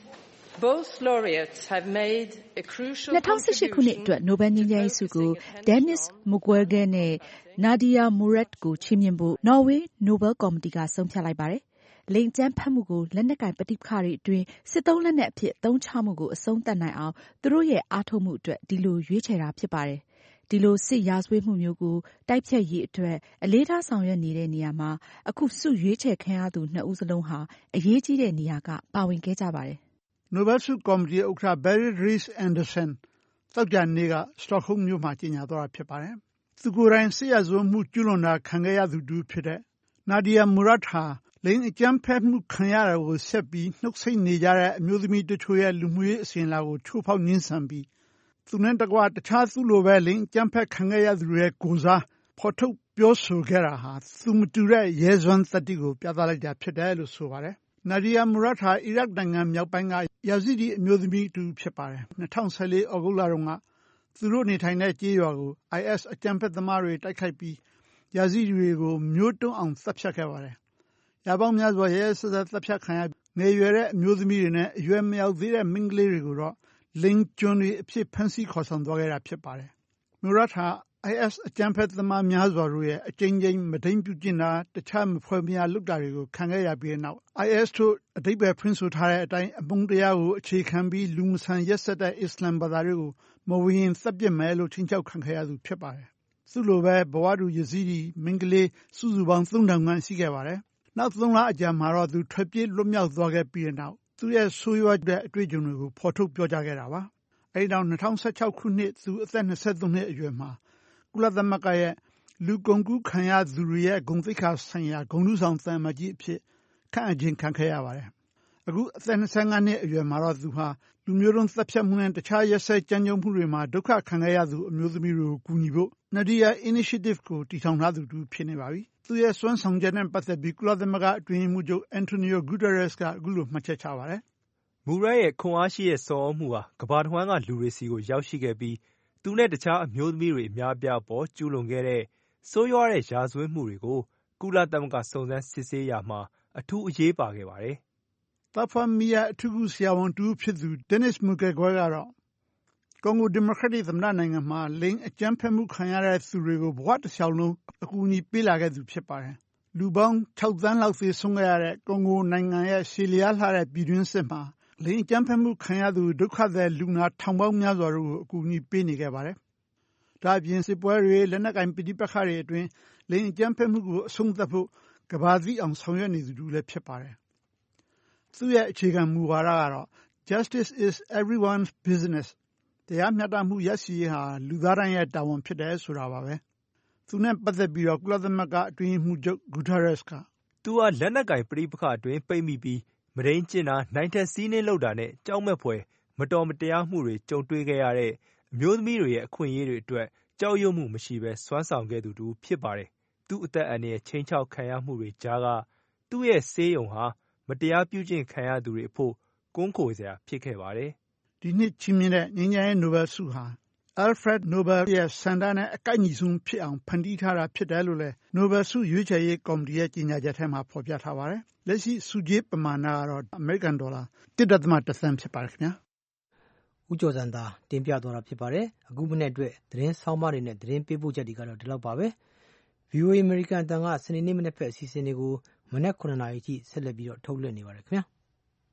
Both laureates have made a crucial ၂၀၁၈ ခုနှစ်အတွက်နိုဘယ်ငြိမ်းချမ်းရေးဆုကို Denis Mukwege နဲ့ Nadia Murad ကိုချီးမြှင့်ဖို့နော်ဝေးနိုဘယ်ကော်မတီကဆုံးဖြတ်လိုက်ပါတယ်။လိင်အကြမ်းဖက်မှုကိုလက်နက်ကိုင်ပဋိပက္ခတွေအတွင်းစစ်သုံးလက်နက်အဖြစ်အသုံးချမှုကိုအဆုံးသတ်နိုင်အောင်သူတို့ရဲ့အားထုတ်မှုအတွက်ဒီလိုရွေးချယ်တာဖြစ်ပါတယ်။ဒီလိုစစ်ရာဇဝတ်မှုမျိုးကိုတိုက်ဖြတ်ရေးအတွက်အလေးထားဆောင်ရွက်နေတဲ့နေရာမှာအခုဆုရွေးချယ်ခံရသူနှစ်ဦးစလုံးဟာအရေးကြီးတဲ့နေရာကပါဝင်ခဲ့ကြပါတယ်။နိုဘယ်ဆုကော်မတီဥက္ကဋ္ဌ Berit Reiss-Andersen သောကြာနေ့ကစတော့ဟုမ်းမြို့မှာကြေညာသွားတာဖြစ်ပါတယ်။သူကိုယ်တိုင်စစ်ရာဇဝတ်မှုကျူးလွန်တာခံခဲ့ရသူတူဖြစ်တဲ့ Nadia Murad ဟာလိင်အကြမ်းဖက်မှုခံရတာကိုဆက်ပြီးနှုတ်ဆက်နေကြတဲ့အမျိုးသမီးတချို့ရဲ့လူမှုရေးအစဉ်အလာကိုချိုးဖောက်ငြင်းဆန်ပြီးသူနဲ့တကွတခြားသူလိုပဲလိင်အကြမ်းဖက်ခံခဲ့ရသူတွေရဲ့ကိုယ်စားဖော်ထုတ်ပြောဆိုခဲ့တာဟာသူမတူတဲ့ရဲစွမ်းသတ္တိကိုပြသလိုက်တာဖြစ်တယ်လို့ဆိုပါတယ်။ Nadia Murad ဟာအီရတ်နိုင်ငံမြောက်ပိုင်းကယာဇီဒီအမျိုးသမီးတူဖြစ်ပါတယ်။၂၀၁၄ ဩဂုတ်လတုန်းကသူတို့နေထိုင်တဲ့ကျေးရွာကို I S အကြမ်းဖက်သမားတွေတိုက်ခိုက်ပြီးယာဇီဒီတွေကိုမျိုးတုံးအောင်သတ်ဖြတ်ခဲ့ပါတယ်။ရာပေါင်းများစွာရဲရဲစက်စက်သတ်ဖြတ်ခံရငယ်ရွယ်တဲ့အမျိုးသမီးတွေနဲ့အရွယ်မရောက်သေးတဲ့မိန်းကလေးတွေကိုတော့လိင်ကျွန်တွေအဖြစ်ဖမ်းဆီးခေါ်ဆောင်သွားခဲ့တာဖြစ်ပါတယ်။ Murad ဟာ I S အကြမ်းဖက်သမားများစွာတို့ရဲ့အကြိမ်ကြိမ်မဒိမ်းပြုကျင့်တာတခြားမဖွဲ့မရလုပ်တာတွေကိုခံခဲ့ရပြီးတဲ့နောက် I S တို့အဓိပ္ပာယ်ဖွင့်ဆိုထားတဲ့အတိုင်းအမုန်းတရားကိုအခြေခံပြီးလူမဆန်ရက်စက်တဲ့အစ္စလမ်ဘာသာတွေကိုမဝင်ရင်သတ်ပစ်မယ်လို့ခြိမ်းခြောက်ခံခဲ့ရသူဖြစ်ပါတယ်။သူ့လိုပဲဘဝတူယာဇီဒီမိန်းကလေးစုစုပေါင်းသုံးထောင်ခန့်ရှိခဲ့ပါတယ်။နောက်သုံးလအကြာမှာတော့သူထွက်ပြေးလွတ်မြောက်သွားခဲ့ပြီးတဲ့နောက်သူ့ရဲ့ဆိုးရွားတဲ့အတွေ့အကြုံတွေကိုဖော်ထုတ်ပြောကြားခဲ့တာပါ။အဲဒီနောက်၂၀၁၆ခုနှစ်သူအသက်၂၃နှစ်အရွယ်မှာကုလသမဂ္ဂရဲ့လူကုန်ကူးခံရသူတွေရဲ့ဂုဏ်သိက္ခာဆိုင်ရာဂုဏ်ထူးဆောင်သံအမတ်ကြီးအဖြစ်ခန့်အပ်ခြင်းခံခဲ့ရပါတယ်။အခုအသက်၂၅နှစ်အရွယ်မှာတော့သူဟာလူမျိုးတုံးသတ်ဖြတ်မှုနဲ့တခြားရက်စက်ကြမ်းကြုတ်မှုတွေမှာဒုက္ခခံခဲ့ရသူအမျိုးသမီးတွေကိုကူညီဖို့ Nadia Initiative ကိုတည်ထောင်ထားသူတူဖြစ်နေပါပြီ။သူရဲ့စွမ်းဆောင်ချက်နဲ့ပတ်သက်ပြီးကုလသမဂ္ဂအတွင်းရေးမှူးချုပ် Antonio Guterres ကအခုလိုမှတ်ချက်ချပါတယ်။ Murad ရဲ့ခွန်အားရှိတဲ့ဆော်ဩမှုဟာကမ္ဘာတဝှမ်းကလူတွေစီကိုရောက်ရှိခဲ့ပြီးသူနဲ့တခြားအမျိုးသမီးတွေအများအပြားအပေါ်ကျူးလွန်ခဲ့တဲ့ဆိုးရွားတဲ့ရာဇဝတ်မှုတွေကိုကုလသမဂ္ဂစုံစမ်းစစ်ဆေးရာမှာအထူးအရေးပါခဲ့ပါတယ်။သားဖွားမိယာအထူးကုဆရာဝန်တူဖြစ်သူ Denis Mukwege ကတော့ကွန်ဂိုဒီမိုကရက်တစ်သမ္မတနိုင်ငံမှာလိင်အကြမ်းဖက်မှုခံရတဲ့သူတွေကိုဘဝတစ်လျှောက်လုံးအကူအညီပေးလာခဲ့သူဖြစ်ပါတယ်။လူပေါင်း၆သန်းလောက်သေဆုံးခဲ့ရတဲ့ကွန်ဂိုနိုင်ငံရဲ့ရှည်လျားလှတဲ့ပြည်တွင်းစစ်မှာလိင်အကြမ်းဖက်မှုခံရသူဒုက္ခသည်လူနာထောင်ပေါင်းများစွာတို့ကိုအကူအညီပေးနေခဲ့ပါတယ်။ဒါအပြင်စစ်ပွဲတွေလက်နက်ကိုင်ပဋိပက္ခတွေအတွင်းလိင်အကြမ်းဖက်မှုကိုအဆုံးသတ်ဖို့ကမ္ဘာသိအောင်ဆောင်ရွက်နေသူတူလည်းဖြစ်ပါတယ်။သူ့ရဲ့အခြေခံမူဝါဒကတော့ Justice is everyone's business တရားမျှတမှုရရှိရေးဟာလူသားတိုင်းရဲ့တာဝန်ဖြစ်တယ်ဆိုတာပါပဲ။သူနဲ့ပတ်သက်ပြီးတော့ကုလသမဂ္ဂအတွင်းရေးမှူးချုပ် Guterres ကသူဟာလက်နက်ကိုင်ပဋိပက္ခအတွင်းပိတ်မိပြီးမဒိမ်းကျင့်တာနိုင်ထက်စီးနှင်းလုပ်တာနဲ့ကြောက်မက်ဖွယ်မတော်မတရားမှုတွေကြုံတွေ့ခဲ့ရတဲ့အမျိုးသမီးတွေရဲ့အခွင့်အရေးတွေအတွက်ကြောက်ရွံ့မှုမရှိဘဲစွမ်းဆောင်ခဲ့သူတူဖြစ်ပါတယ်။သူ့အသက်အန္တရာယ်ချိန်ချောက်ခံရမှုတွေကြားကသူ့ရဲ့ဆေးရုံဟာမတရားပြုကျင့်ခံရသူတွေအဖို့ကွန်းခိုစရာဖြစ်ခဲ့ပါတယ်။ဒီနှစ်ချီးမြှင့်တဲ့ငြိမ်းချမ်းရေးနိုဘယ်ဆုဟာ Alfred Nobel ရဲ့ဆန္ဒနဲ့အကိုက်ညီဆုံးဖြစ်အောင်ဖန်တီးထားတာဖြစ်တယ်လို့လည်းနိုဘယ်ဆုရွေးချယ်ရေးကော်မတီရဲ့ကြေညာချက်ထဲမှာဖော်ပြထားပါတယ်။လက်ရှိဆုကြေးပမာဏကတော့အမေရိကန်ဒေါ်လာတစ်ဒသမတစ်သန်းဖြစ်ပါတယ်ခင်ဗျာ။ဦးကျော်စံသာတင်ပြသွားတာဖြစ်ပါတယ်။အခုမနေ့အတွက်သတင်းဆောင်းပါးတွေနဲ့သတင်းပေးပို့ချက်တွေကတော့ဒီလောက်ပါပဲ။ V O A အမေရိကန်အတန်ကစနေနေ့မနက်ဖက်အစီအစဉ်တွေကိုမနက်ခုနှစ်နာရီအထိဆက်လက်ပြီးတော့ထုတ်လွှင့်နေပါတယ်ခင်ဗျာ။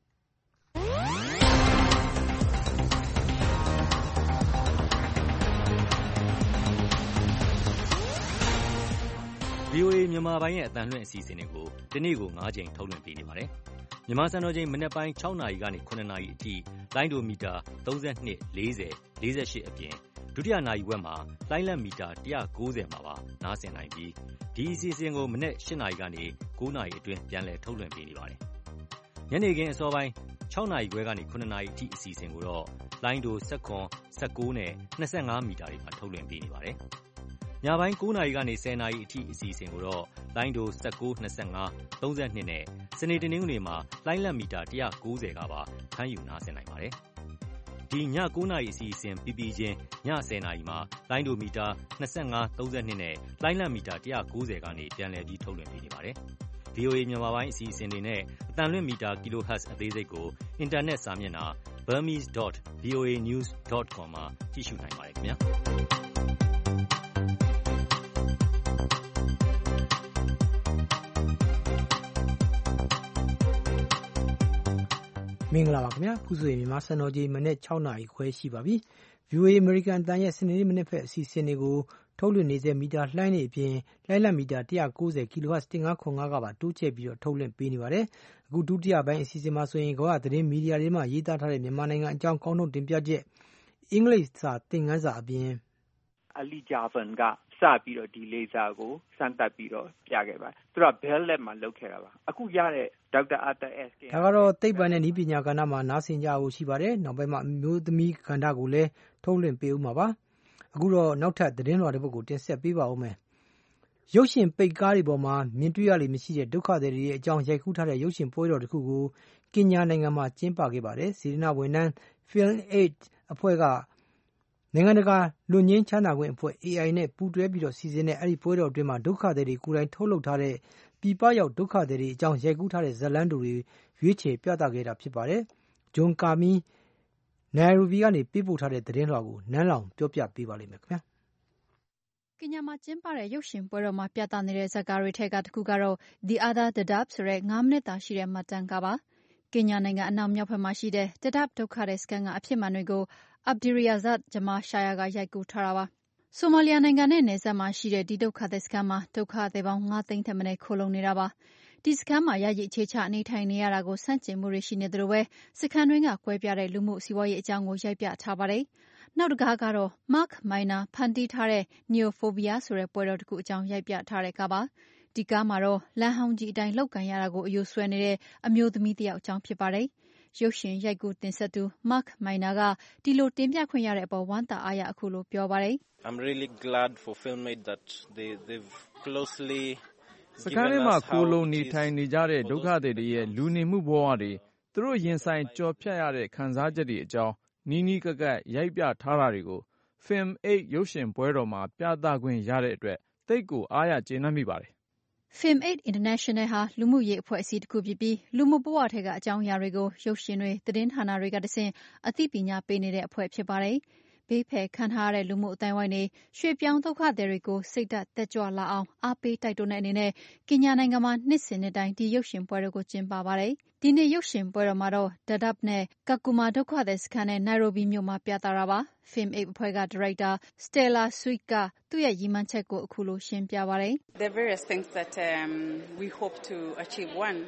V O A မြန်မာပိုင်းရဲ့အသံလွှင့်အစီအစဉ်တွေကိုဒီနေ့ကို၅ချိန်ထုတ်လွှင့်ပေးနေပါတယ်။မြန်မာစံတော်ချိန်မနက်ပိုင်း၆နာရီကနေ၇နာရီအထိလိုင်းဒိုမီတာ၃၂ ၄၀ ၄၈အပြင်ဒုတိယနာရီဝက်မှာလိုင်းလံမီတာ၁၉၀မှာပါနားဆင်နိုင်ပြီးဒီအစီအစဉ်ကိုမနက်၈နာရီကနေ၉နာရီအတွင်းပြန်လည်ထုတ်လွှင့်ပေးနေပါတယ်။ညနေခင်းအစောပိုင်း၆နာရီခွဲကနေ၇နာရီအထိအစီအစဉ်ကိုတော့လိုင်းဒို၁၇ ၁၉နဲ့၂၅မီတာတွေမှာထုတ်လွှင့်ပေးနေပါတယ်။ညပိုင်း၉နာရီကနေ၁၀နာရီအထိအစီအစဉ်ကိုတော့လိုင်းဒို၁၉ ၂၅ ၃၂နဲ့စနေတနင်္ဂနွေမှာလိုင်းလံမီတာ၁၉၀ကပါဖမ်းယူနားဆင်နိုင်ပါတယ်။ဒီည၉နာရီအစီအစဉ်ပြီးပြီးချင်းည၁၀နာရီမှာလိုင်းဒိုမီတာ၂၅ ၃၂နဲ့လိုင်းလံမီတာ၁၉၀ကနေပြန်လည်ပြီးထုတ်လွှင့်ပေးနေပါတယ်။ဗွီအိုအေ မြန်မာပိုင်းအစီအစဉ်တွေနဲ့အသံလွှင့်မီတာ kilohertz အသေးစိတ်ကိုအင်တာနက်စာမျက်နှာ burmese dot voa news dot com မှာကြည့်ရှုနိုင်ပါတယ်ခင်ဗျာမင်္ဂလာပါခင်ဗျာခုဆိုရင်မြန်မာစံတော်ချိန်မနေ့၆နာရီခွဲရှိပါပြီ ဗွီအိုအေ American တန်ရဲ့စနေနေ့မနေ့ဖက်အစီအစဉ်တွေကိုထုတ်လွှင့်နေတဲ့မီတာလှိုင်းတွေအပြင်လှိုင်းလတ်မီတာone ninety ကီလိုဟတ် one fifteen point five ကပါတိုးချဲ့ပြီးတော့ထုတ်လွှင့်ပေးနေပါတယ်အခုဒုတိယပိုင်းအစီအစဉ်မှာဆိုရင်ကမ္ဘာသတင်းမီဒီယာတွေမှာရေးသားထားတဲ့မြန်မာနိုင်ငံအကြောင်းကောင်းထုတ်တင်ပြချက်အင်္ဂလိပ်စာသင်ခန်းစာအပြင်အလီဂျာဗန်ကစပြီးတော့ဒီလေဆာကိုစမ်းသပ်ပြီးတော့ပြခဲ့ပါတယ်သူကဘဲလက်မှာလုပ်ခဲ့တာပါအခုရတဲ့ဒေါက်တာအာတာအက်စ်ဒါကတော့သိပ္ပံနဲ့နည်းပညာကဏ္ဍမှာနားဆင်ကြဖို့ရှိပါတယ်နောက်ပိုင်းမှာအမျိုးသမီးကဏ္ဍကိုလည်းထုတ်လွှင့်ပေးဦးမှာပါအခုတော့နောက်ထပ်သတင်းလွှာတစ်ပုဒ်ကိုတင်ဆက်ပေးပါဦးမယ်ရုပ်ရှင်ပိတ်ကားတွေပေါ်မှာမြင်တွေ့ရလိမ့်မရှိတဲ့ဒုက္ခသည်တွေရဲ့အကြောင်းရိုက်ကူးထားတဲ့ရုပ်ရှင်ပွဲတော်တစ်ခုကိုကင်ညာနိုင်ငံမှာကျင်းပခဲ့ပါတယ်စေတနာဝန်ထမ်း Film Aid အဖွဲ့ကနိုင်ငံတကာလွတ်ငင်းချမ်းသာခွင့်အဖွဲ့ A I နဲ့ပူးတွဲပြီးတော့စီစဉ်တဲ့အဲ့ဒီပွဲတော်အတွင်းမှာဒုက္ခသည်တွေကိုယ်တိုင်ထုတ်လုပ်ထားတဲ့ပြည်ပရောက်ဒုက္ခသည်တွေအကြောင်းရိုက်ကူးထားတဲ့ဇာတ်လမ်းတွေရွေးချယ်ပြသခဲ့တာဖြစ်ပါတယ်ဂျွန်ကာမီနိုင်ရိုဘီကနေပေးပို့ထားတဲ့သတင်းလွှာကိုနန်းလောင်ပြောပြပေးပါလိမ့်မယ်ခင်ဗျာကင်ညာမှာကျင်းပတဲ့ရုပ်ရှင်ပွဲတော်မှာပြသနေတဲ့ဇာတ်ကားတွေထက်ကတစ်ခုကတော့ The Other Dadaab ဆိုတဲ့၅မိနစ်သာရှိတဲ့မှတ်တမ်းကားပါကင်ညာနိုင်ငံအနောက်မြောက်ဘက်မှာရှိတဲ့ Dadaab ဒုက္ခသည်စခန်းကအဖြစ်မှန်တွေကို Abdiriyazat Jamal Shaya ကရိုက်ကူးထားတာပါဆိုမာလီယာနိုင်ငံနဲ့နယ်စပ်မှာရှိတဲ့ဒီဒုက္ခသည်စခန်းမှာဒုက္ခသည်ပေါင်း၅သိန်းထက်မနည်းခိုလှုံနေတာပါဒီစခန်းမှာယာယီအခြေချနေထိုင်နေရတာကိုဆန့်ကျင်မှုတွေရှိနေသလိုပဲစခန်းတွင်းကကွဲပြားတဲ့လူမှုစီးပွားရေးအကြောင်းကိုရိုက်ပြထားပါတယ်နောက်တစ်ကားကတော့ Mark Miner ဖန်တီးထားတဲ့ Neophobia ဆိုတဲ့ပွဲတော်တစ်ခုအကြောင်းရိုက်ပြထားတဲ့ကားပါဒီကားမှာတော့လမ်းဟောင်းကြီးအတိုင်းလောက်ကန်ရတာကိုအယိုဆွဲနေတဲ့အမျိုးသမီးတစ်ယောက်အကြောင်းဖြစ်ပါတယ်ရုပ်ရှင်ရိုက်ကူးတင်ဆက်သူ Mark Miner ကဒီလိုတင်ပြခွင့်ရတဲ့အပေါ်ဝမ်းသာအားရအခုလိုပြောပါတယ် I'm really glad for Film Aid that they they've closely စခန်းထဲမှာခိုလုံနေထိုင်နေကြတဲ့ဒုက္ခသည်တွေရဲ့လူနေမှုဘဝတွေသူတို့ရင်ဆိုင်ကြော်ဖြတ်ရတဲ့ခံစားချက်တွေအကြောင်းနီးနီးကပ်ကပ်ရိုက်ပြထားတာတွေကို Film Aid ရုပ်ရှင်ပွဲတော်မှာပြသခွင့်ရတဲ့အတွက်သိပ်ကိုအားရကျေနပ်မိပါတယ် Film Aid International ဟာလူမှုရေးအဖွဲ့အစည်းတစ်ခုဖြစ်ပြီးလူမှုဘဝထဲကအကြောင်းအရာတွေကိုရုပ်ရှင်တွေသတင်းဌာနတွေကတဆင့်အသိပညာပေးနေတဲ့အဖွဲ့ဖြစ်ပါတယ်ဘေးဖယ်ခံထားရတဲ့လူမှုအတိုင်းဝိုင်းတွေရွှေပြောင်းဒုက္ခသည်တွေကိုစိတ်ဓာတ်တက်ကြွလာအောင်အားပေးတိုက်တွန်းတဲ့အနေနဲ့ကင်ညာနိုင်ငံမှာနှစ်စဉ်နှစ်တိုင်းဒီရုပ်ရှင်ပွဲတွေကိုကျင်းပပါတယ်ဒီနေ့ရုပ်ရှင်ပွဲတော်မှာတော့ Dadaab နဲ့ Kakuma ဒုက္ခသည်စခန်းနဲ့ Nairobi မြို့မှာပြသတာပါ Film Aid အဖွဲ့ကဒါရိုက်တာ Stella Sweet ကသူ့ရဲ့ရည်မှန်းချက်ကိုအခုလိုရှင်းပြပါတယ် There are various things that um, we hope to achieve. One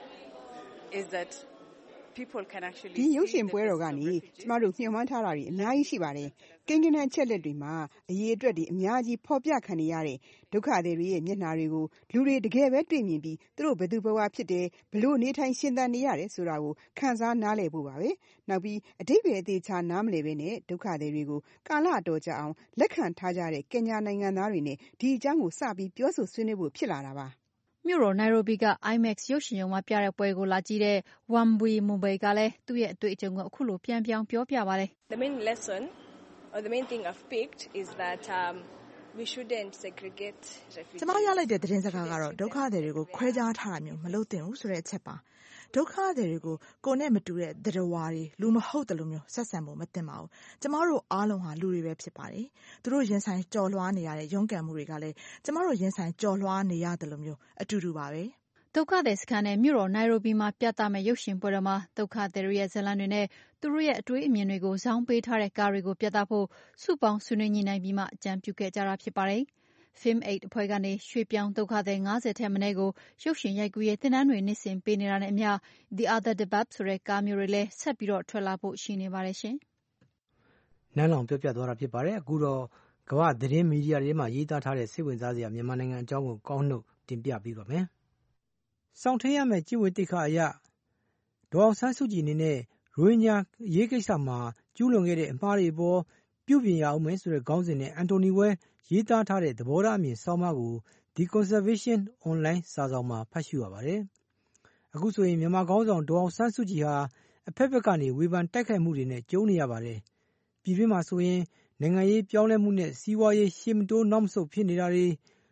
is that ဒီရုပ်ရှင်ပွဲတော်ကနေကျမတို့ညှို့မှန်းထားတာတွေအများကြီးရှိပါတယ်။ကိန်းဂဏန်းချက်လက်တွေမှာအရေးအတွက်တွေအများကြီးဖော်ပြခံနေရတဲ့ဒုက္ခသည်တွေရဲ့မျက်နှာတွေကိုလူတွေတကယ်ပဲတွေ့မြင်ပြီးသူတို့ဘယ်သူဘဝဖြစ်တယ်ဘလို့နေထိုင်ရှင်သန်နေရတယ်ဆိုတာကိုခန်းစားနားလည်ဖို့ပါပဲ။နောက်ပြီးအတိတ်ပဲအသေးချာနားမလည်ပဲနဲ့ဒုက္ခသည်တွေကိုကာလအတော်ကြာအောင်လက်ခံထားကြတဲ့ကင်ညာနိုင်ငံသားတွေနဲ့ဒီအကြောင်းကိုစပြီးပြောဆိုဆွေးနွေးဖို့ဖြစ်လာတာပါမြို့တော်နိုင်ရိုဘီက IMAX ရုပ်ရှင်ရုံမှာပြတဲ့ပွဲကိုလာကြည့်တဲ့ Wambui Mumbai ကလည်းသူ့ရဲ့အတွေ့အကြုံကိုအခုလိုပြန်ပြောင်းပြောပြပါတယ် The main lesson or the main thing I've picked is that um, we shouldn't segregate refugees. ကျမရလိုက်တဲ့သတင်းစကားကတော့ဒုက္ခသည်တွေကိုခွဲခြားထားတာမျိုးမလုပ်သင့်ဘူးဆိုတဲ့အချက်ပါဒုက္ခသည်တွေကိုကိုယ်နဲ့မတူတဲ့သတ္တဝါတွေလူမဟုတ်တယ်လို့မျိုးဆက်ဆံဖို့မသင့်ပါဘူးကျမတို့အားလုံးဟာလူတွေပဲဖြစ်ပါတယ်သူတို့ရင်ဆိုင်ကြော်လွှားနေရတဲ့ရုန်းကန်မှုတွေကလည်းကျမတို့ရင်ဆိုင်ကြော်လွှားနေရတယ်လို့မျိုးအတူတူပါပဲဒုက္ခသည်စခန်းနဲ့မြို့တော်နိုင်ရိုဘီမှာပြသမယ့်ရုပ်ရှင်ပွဲတော်မှာဒုက္ခသည်တွေရဲ့ဇာတ်လမ်းတွေနဲ့သူတို့ရဲ့အတွေ့အမြင်တွေကိုဇောင်းပေးထားတဲ့ကားတွေကိုပြသဖို့စုပေါင်းဆွေးနွေးညှိနှိုင်းပြီးမှအကြံပြုခဲ့ကြတာဖြစ်ပါတယ်Film Aid အဖွဲ့ကနေရွှေပြောင်းဒုက္ခသည်၅၀ထက်မနည်းကိုရုပ်ရှင်ရိုက်ကူးရေးသင်တန်းတွေနှစ်စဉ်ပေးနေတာနဲ့အမျှ The Other Dadaab ဆိုတဲ့ကားမျိုးတွေလည်းဆက်ပြီးတော့ထွက်လာဖို့ရှိနေပါတယ်ရှင်။နန်းလောင်ပြောပြသွားတာဖြစ်ပါတယ်။အခုတော့ကမ္ဘာသတင်းမီဒီယာတွေမှာရေးသားထားတဲ့စိတ်ဝင်စားစရာမြန်မာနိုင်ငံအကြောင်းကိုကောင်းနှုတ်တင်ပြပေးပါမယ်။စောင့်ထင်းရမယ့်ကြည်ဝေတိခအရဒေါအောင်ဆန်းစုကြည်အနေနဲ့ရိုဟင်ဂျာရေးကိစ္စမှာကျူးလွန်ခဲ့တဲ့အမှားတွေပေါ်ပြုပြင်ရအောင်မယ်ဆိုတဲ့ခေါင်းစဉ်နဲ့အန်တိုနီဝဲရေးသားထားတဲ့သဘောထားအမြင်ဆောင်းပါးကို The Conservation Online စာစောင်မှာဖတ်ရှုရပါတယ်။အခုဆိုရင်မြန်မာခေါင်းဆောင်ဒေါအောင်ဆန်းစုကြည်ဟာအဖက်ဖက်ကနေဝေဖန်တိုက်ခိုက်မှုတွေနဲ့ကြုံနေရပါတယ်။ပြည်တွင်းမှာဆိုရင်နိုင်ငံရေးပြောင်းလဲမှုနဲ့စီးပွားရေးရှေ့မတိုးနောက်မဆုတ်ဖြစ်နေတာတွေ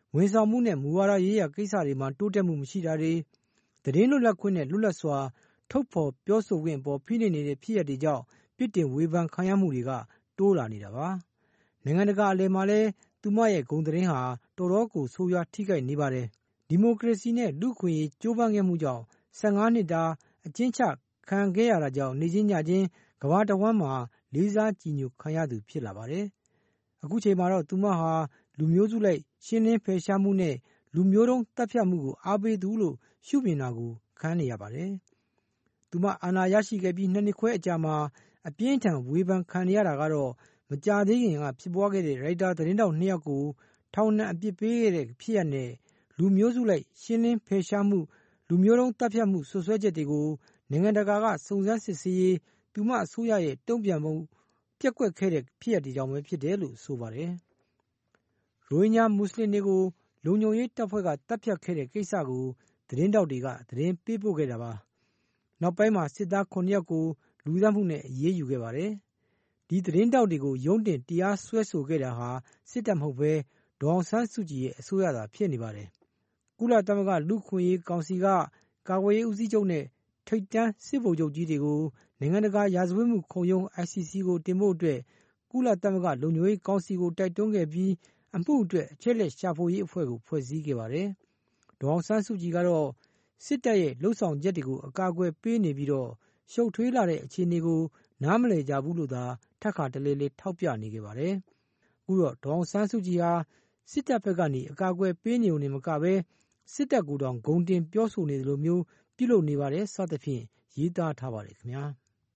ဝန်ဆောင်မှုနဲ့မူဝါဒရေးရာကိစ္စတွေမှာတိုးတက်မှုမရှိတာတွေသတင်းလွတ်လပ်ခွင့်နဲ့လွတ်လပ်စွာထုတ်ဖော်ပြောဆိုခွင့်အပေါ်ဖိနှိပ်နေတဲ့ဖြစ်ရပ်တွေကြောင့်ပြစ်တင်ဝေဖန်ခံရမှုတွေကတိုးလာနေတာပါနိုင်ငံတကာအလယ်မှာလည်းသူမရဲ့ဂုဏ်သတင်းဟာတော်တော်ကိုဆိုးရွားထိခိုက်နေပါတယ်ဒီမိုကရေစီနဲ့လူ့အခွင့်အရေးကြိုးပမ်းခဲ့မှုကြောင့်ဆယ်ငါးနှစ်တာအကျဉ်းချခံခဲ့ရတာကြောင့်နေချင်းညချင်းကမ္ဘာတစ်ဝန်းမှာလေးစားကြည်ညိုခံရသူဖြစ်လာပါတယ်အခုချိန်မှာတော့သူမဟာလူမျိုးစုလိုက်ရှင်းလင်းဖယ်ရှားမှုနဲ့လူမျိုးတုံးတပ်ဖြတ်မှုကိုအားပေးသူလို့ရှုမြင်တာကိုခံနေရပါတယ်သူမအာဏာရရှိခဲ့ပြီးနှစ်နှစ်ခွဲအကြာမှာအပြင်းထန်ဝေဖန်ခံရတာကတော့မကြာသေးခင်ကဖြစ်ပွားခဲ့တဲ့ရိုက်တာသတင်းတောက်နှစ်ယောက်ကိုထောင်ဒဏ်အပြစ်ပေးခဲ့တဲ့ဖြစ်ရပ်နဲ့လူမျိုးစုလိုက်ရှင်းလင်းဖယ်ရှားမှုလူမျိုးတုံးတပ်ဖြတ်မှုဆွဆွဲချက်တွေကိုနိုင်ငံတကာကစုံစမ်းစစ်ဆေးရေးသူမအစိုးရရဲ့တုံ့ပြန်မှုပြက်ကွက်ခဲ့တဲ့ဖြစ်ရပ်တွေကြောင့်ပဲဖြစ်တယ်လို့ဆိုပါတယ်ရိုဟင်ဂျာမွတ်စလင်တွေကိုလုံခြုံရေးတပ်ဖွဲ့ကတပ်ဖြတ်ခဲ့တဲ့ကိစ္စကိုသတင်းတောက်တွေကသတင်းပေးပို့ခဲ့တာပါနောက်ပိုင်းမှာစစ်သားခုနှစ်ယောက်ကိုလူသတ်မှုနဲ့အရေးယူခဲ့ပါတယ်ဒီသတင်းတောက်တွေကိုရုံးတင်တရားစွဲဆိုခဲ့တာဟာစစ်တပ်မဟုတ်ဘဲဒေါ်အောင်ဆန်းစုကြည်ရဲ့အစိုးရသာဖြစ်နေပါတယ်ကုလသမဂ္ဂလူ့ခွင့်ရေးကောင်စီကကာကွယ်ရေးဦးစီးချုပ်နဲ့ထိပ်တန်းစစ်ဗိုလ်ချုပ်ကြီးတွေကိုနိုင်ငံတကာရာဇဝတ်မှုခုံရုံး I C C ကိုတင်ဖို့အတွက်ကုလသမဂ္ဂလုံခြုံရေးကောင်စီကိုတိုက်တွန်းခဲ့ပြီးအမှုအတွက်အချက်လက်ရှာဖွေရေးအဖွဲ့ကိုဖွဲ့စည်းခဲ့ပါတယ်ဒေါ်အောင်ဆန်းစုကြည်ကတော့စစ်တပ်ရဲ့လှုပ်ဆောင်ချက်တွေကိုအကာအကွယ်ပေးနေပြီးတော့ရှုပ်ထွေးလာတဲ့အခြေအနေကိုနားမလည်ကြဘူးလို့သာထပ်ခါတလဲလဲထောက်ပြနေခဲ့ပါတယ်အခုတော့ဒေါ်အောင်ဆန်းစုကြည်ဟာစစ်တပ်ဘက်ကနေအကာအကွယ်ပေးနေုံနဲ့မကပဲစစ်တပ်ကိုတောင်ဂုဏ်တင်ပြောဆိုနေတယ်လို့မျိုးပြုလုပ်နေပါတယ်စသဖြင့်ရေးသားထားပါတယ်ခင်ဗျာ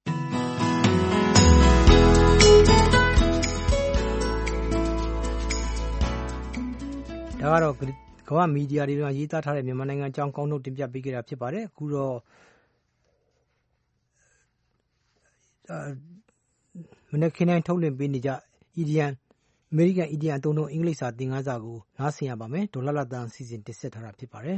ဒါကတော့ကမ္ဘာမီဒီယာတွေကရေးသားထားတဲ့မြန်မာနိုင်ငံအကြောင်းကောင်းထုတ်တင်ပြပေးခဲ့တာဖြစ်ပါတယ်အခုတော့မနေ့ကနေ့ထုတ်လွှင့်ပေးနေကြ E D M အမေရိကန် E D M အသုံးနှုန်းအင်္ဂလိပ်စာသင်ခန်းစာကိုနားဆင်ရပါမယ်ဒေါ်လာလာတန်စီစဉ်တင်ဆက်ထားတာဖြစ်ပါတယ်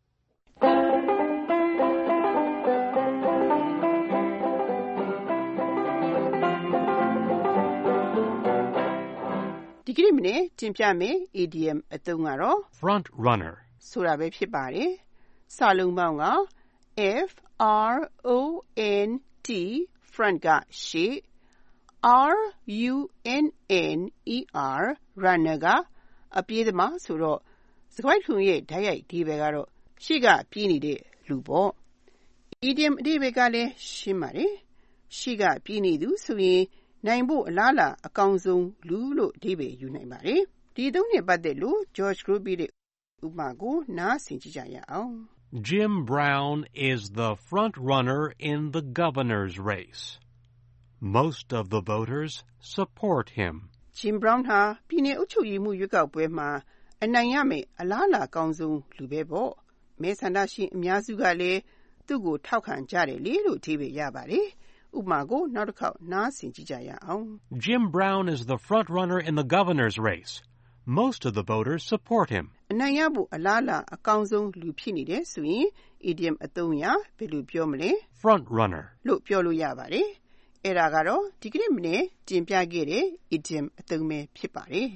ဒီကနေ့မနေ့တင်ပြမယ် E D M အသုံးကတော့ front runner ဆိုတာပဲဖြစ်ပါတယ်စာလုံးပေါင်းက F R O N T front ကရှေ့ R U N N E R runner ကအပြေးသမားဆိုတော့စကားထုံရဲ့ဓာတ်ရိုက်ဒီဘယ်ကတော့ရှေ့ကပြေးနေတဲ့လူပေါ့ idiom အဓိပ္ပာယ်ကလည်းရှင်းပါတယ်ရှေ့ကပြေးနေသူဆိုရင်နိုင်ဖို့အလားလာအကောင်းဆုံးလူလို့အဓိပ္ပာယ်ယူနိုင်ပါတယ်ဒီအသုံးနဲ့ပတ်သက်လို့ George Groby ရဲ့ဥပမာကိုနားဆင်ကြည့်ကြရအောင် Jim Brown is the front runner in the governor's race. Most of the voters support him. Jim Brown ဟာပြည်내အုပ်ချုပ်ရေးမှုရွေးကောက်ပွဲမှာအနိုင်ရမယ်အလားလာကောင်းဆုံးလူပဲပေါ့မဲဆန္ဒရှင်အများစုကလည်းသူ့ကိုထောက်ခံကြတယ်လေလို့အဓိပ္ပာယ်ရပါတယ်ဥပမာကိုနောက်တစ်ခေါက်နားဆင်ကြည့်ကြရအောင် Jim Brown is the front runner in the governor's race. Most of the voters support him. အနိုင်ရဖို့အလားလာအကောင်းဆုံးလူဖြစ်နေတယ်ဆိုရင် idiom အသုံးအရဘယ်လိုပြောမလဲ front runner လို့ပြောလို့ရပါတယ်အဲ့ဒါကတော့ဒီကနေ့မနေ့တင်ပြခဲ့တဲ့ idiom အသုံးပဲဖြစ်ပါတယ်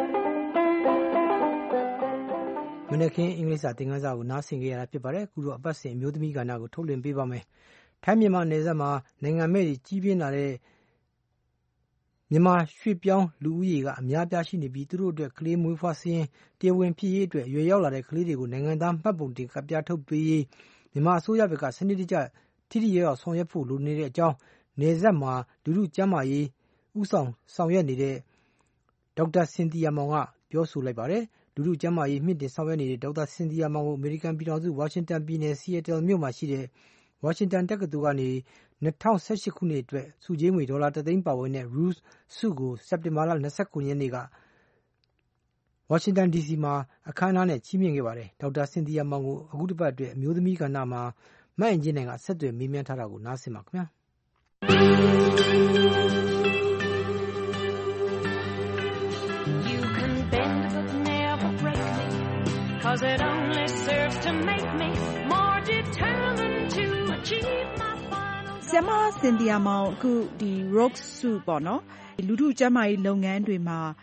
မနေ့ကအင်္ဂလိပ်စာသင်ခန်းစာကိုနားဆင်ကြရတာဖြစ်ပါတယ်အခုတော့အပတ်စဉ်အမျိုးသမီးကဏ္ဍကိုထုတ်လွှင့်ပေးပါမယ်ထိုင်းမြန်မာနယ်စပ်မှာနိုင်ငံမဲ့ကြီးပြင်းလာတဲ့မြန်မာရွှေ့ပြောင်းလူဦးရေကအများပြားရှိနေပြီးသူတို့အတွက်ကလေးမွေးဖွားစင်းတရားဝင်ဖြစ်ရေးအတွက်ရွယ်ရောက်လာတဲ့ကလေးတွေကိုနိုင်ငံသားမှတ်ပုံတင်ကပ်ပြားထုတ်ပေးရေးမြန်မာအစိုးရဘက်ကစနစ်တကျထိထိရောက်ဆောင်ရွက်ဖို့လိုနေတဲ့အကြောင်းနယ်စပ်မှာလူလူကျန်းမာရေးဥဆောင်ဆောင်ရွက်နေတဲ့ဒေါက်တာစင်တီယာမောင်ကပြောဆိုလိုက်ပါတယ်လူလူကျန်းမာရေးမြင့်တင်ဆောင်ရွက်နေတဲ့ဒေါက်တာစင်တီယာမောင်ကိုအမေရိကန်ပြည်ထောင်စုဝါရှင်တန်ပြည်နယ်ဆီယက်တယ်မြို့မှာရှိတဲ့ဝါရှင်တန်တက္ကသိုလ်ကနေ၂၀၁၈ခုနှစ်အတွက်စုကြေးငွေဒေါ်လာတစ်သိန်းပါဝင်တဲ့ Ruse ဆုကိုစက်တင်ဘာလ၂၉ရက်နေ့ကဝါရှင်တန် ဒီစီ မှာအခမ်းအနားနဲ့ချီးမြှင့်ခဲ့ပါတယ်ဒေါက်တာစင်တီယာမောင်ကိုအခုတစ်ပတ်အတွက်အမျိုးသမီးကဏ္ဍမှာမအင်ဂျင်နိုင်ကဆက်သွယ်မေးမြန်းထားတာကိုနားဆင်ပါခင်ဗျာ You can bend but never break me cause it only serves to make me more determined to achieve my final ဆရာမစင်တီယာမောင်အခုဒီ Rock ဆုပေါ့နော်လူထုကျန်းမာရေးလုပ်ငန်းတွေမှာ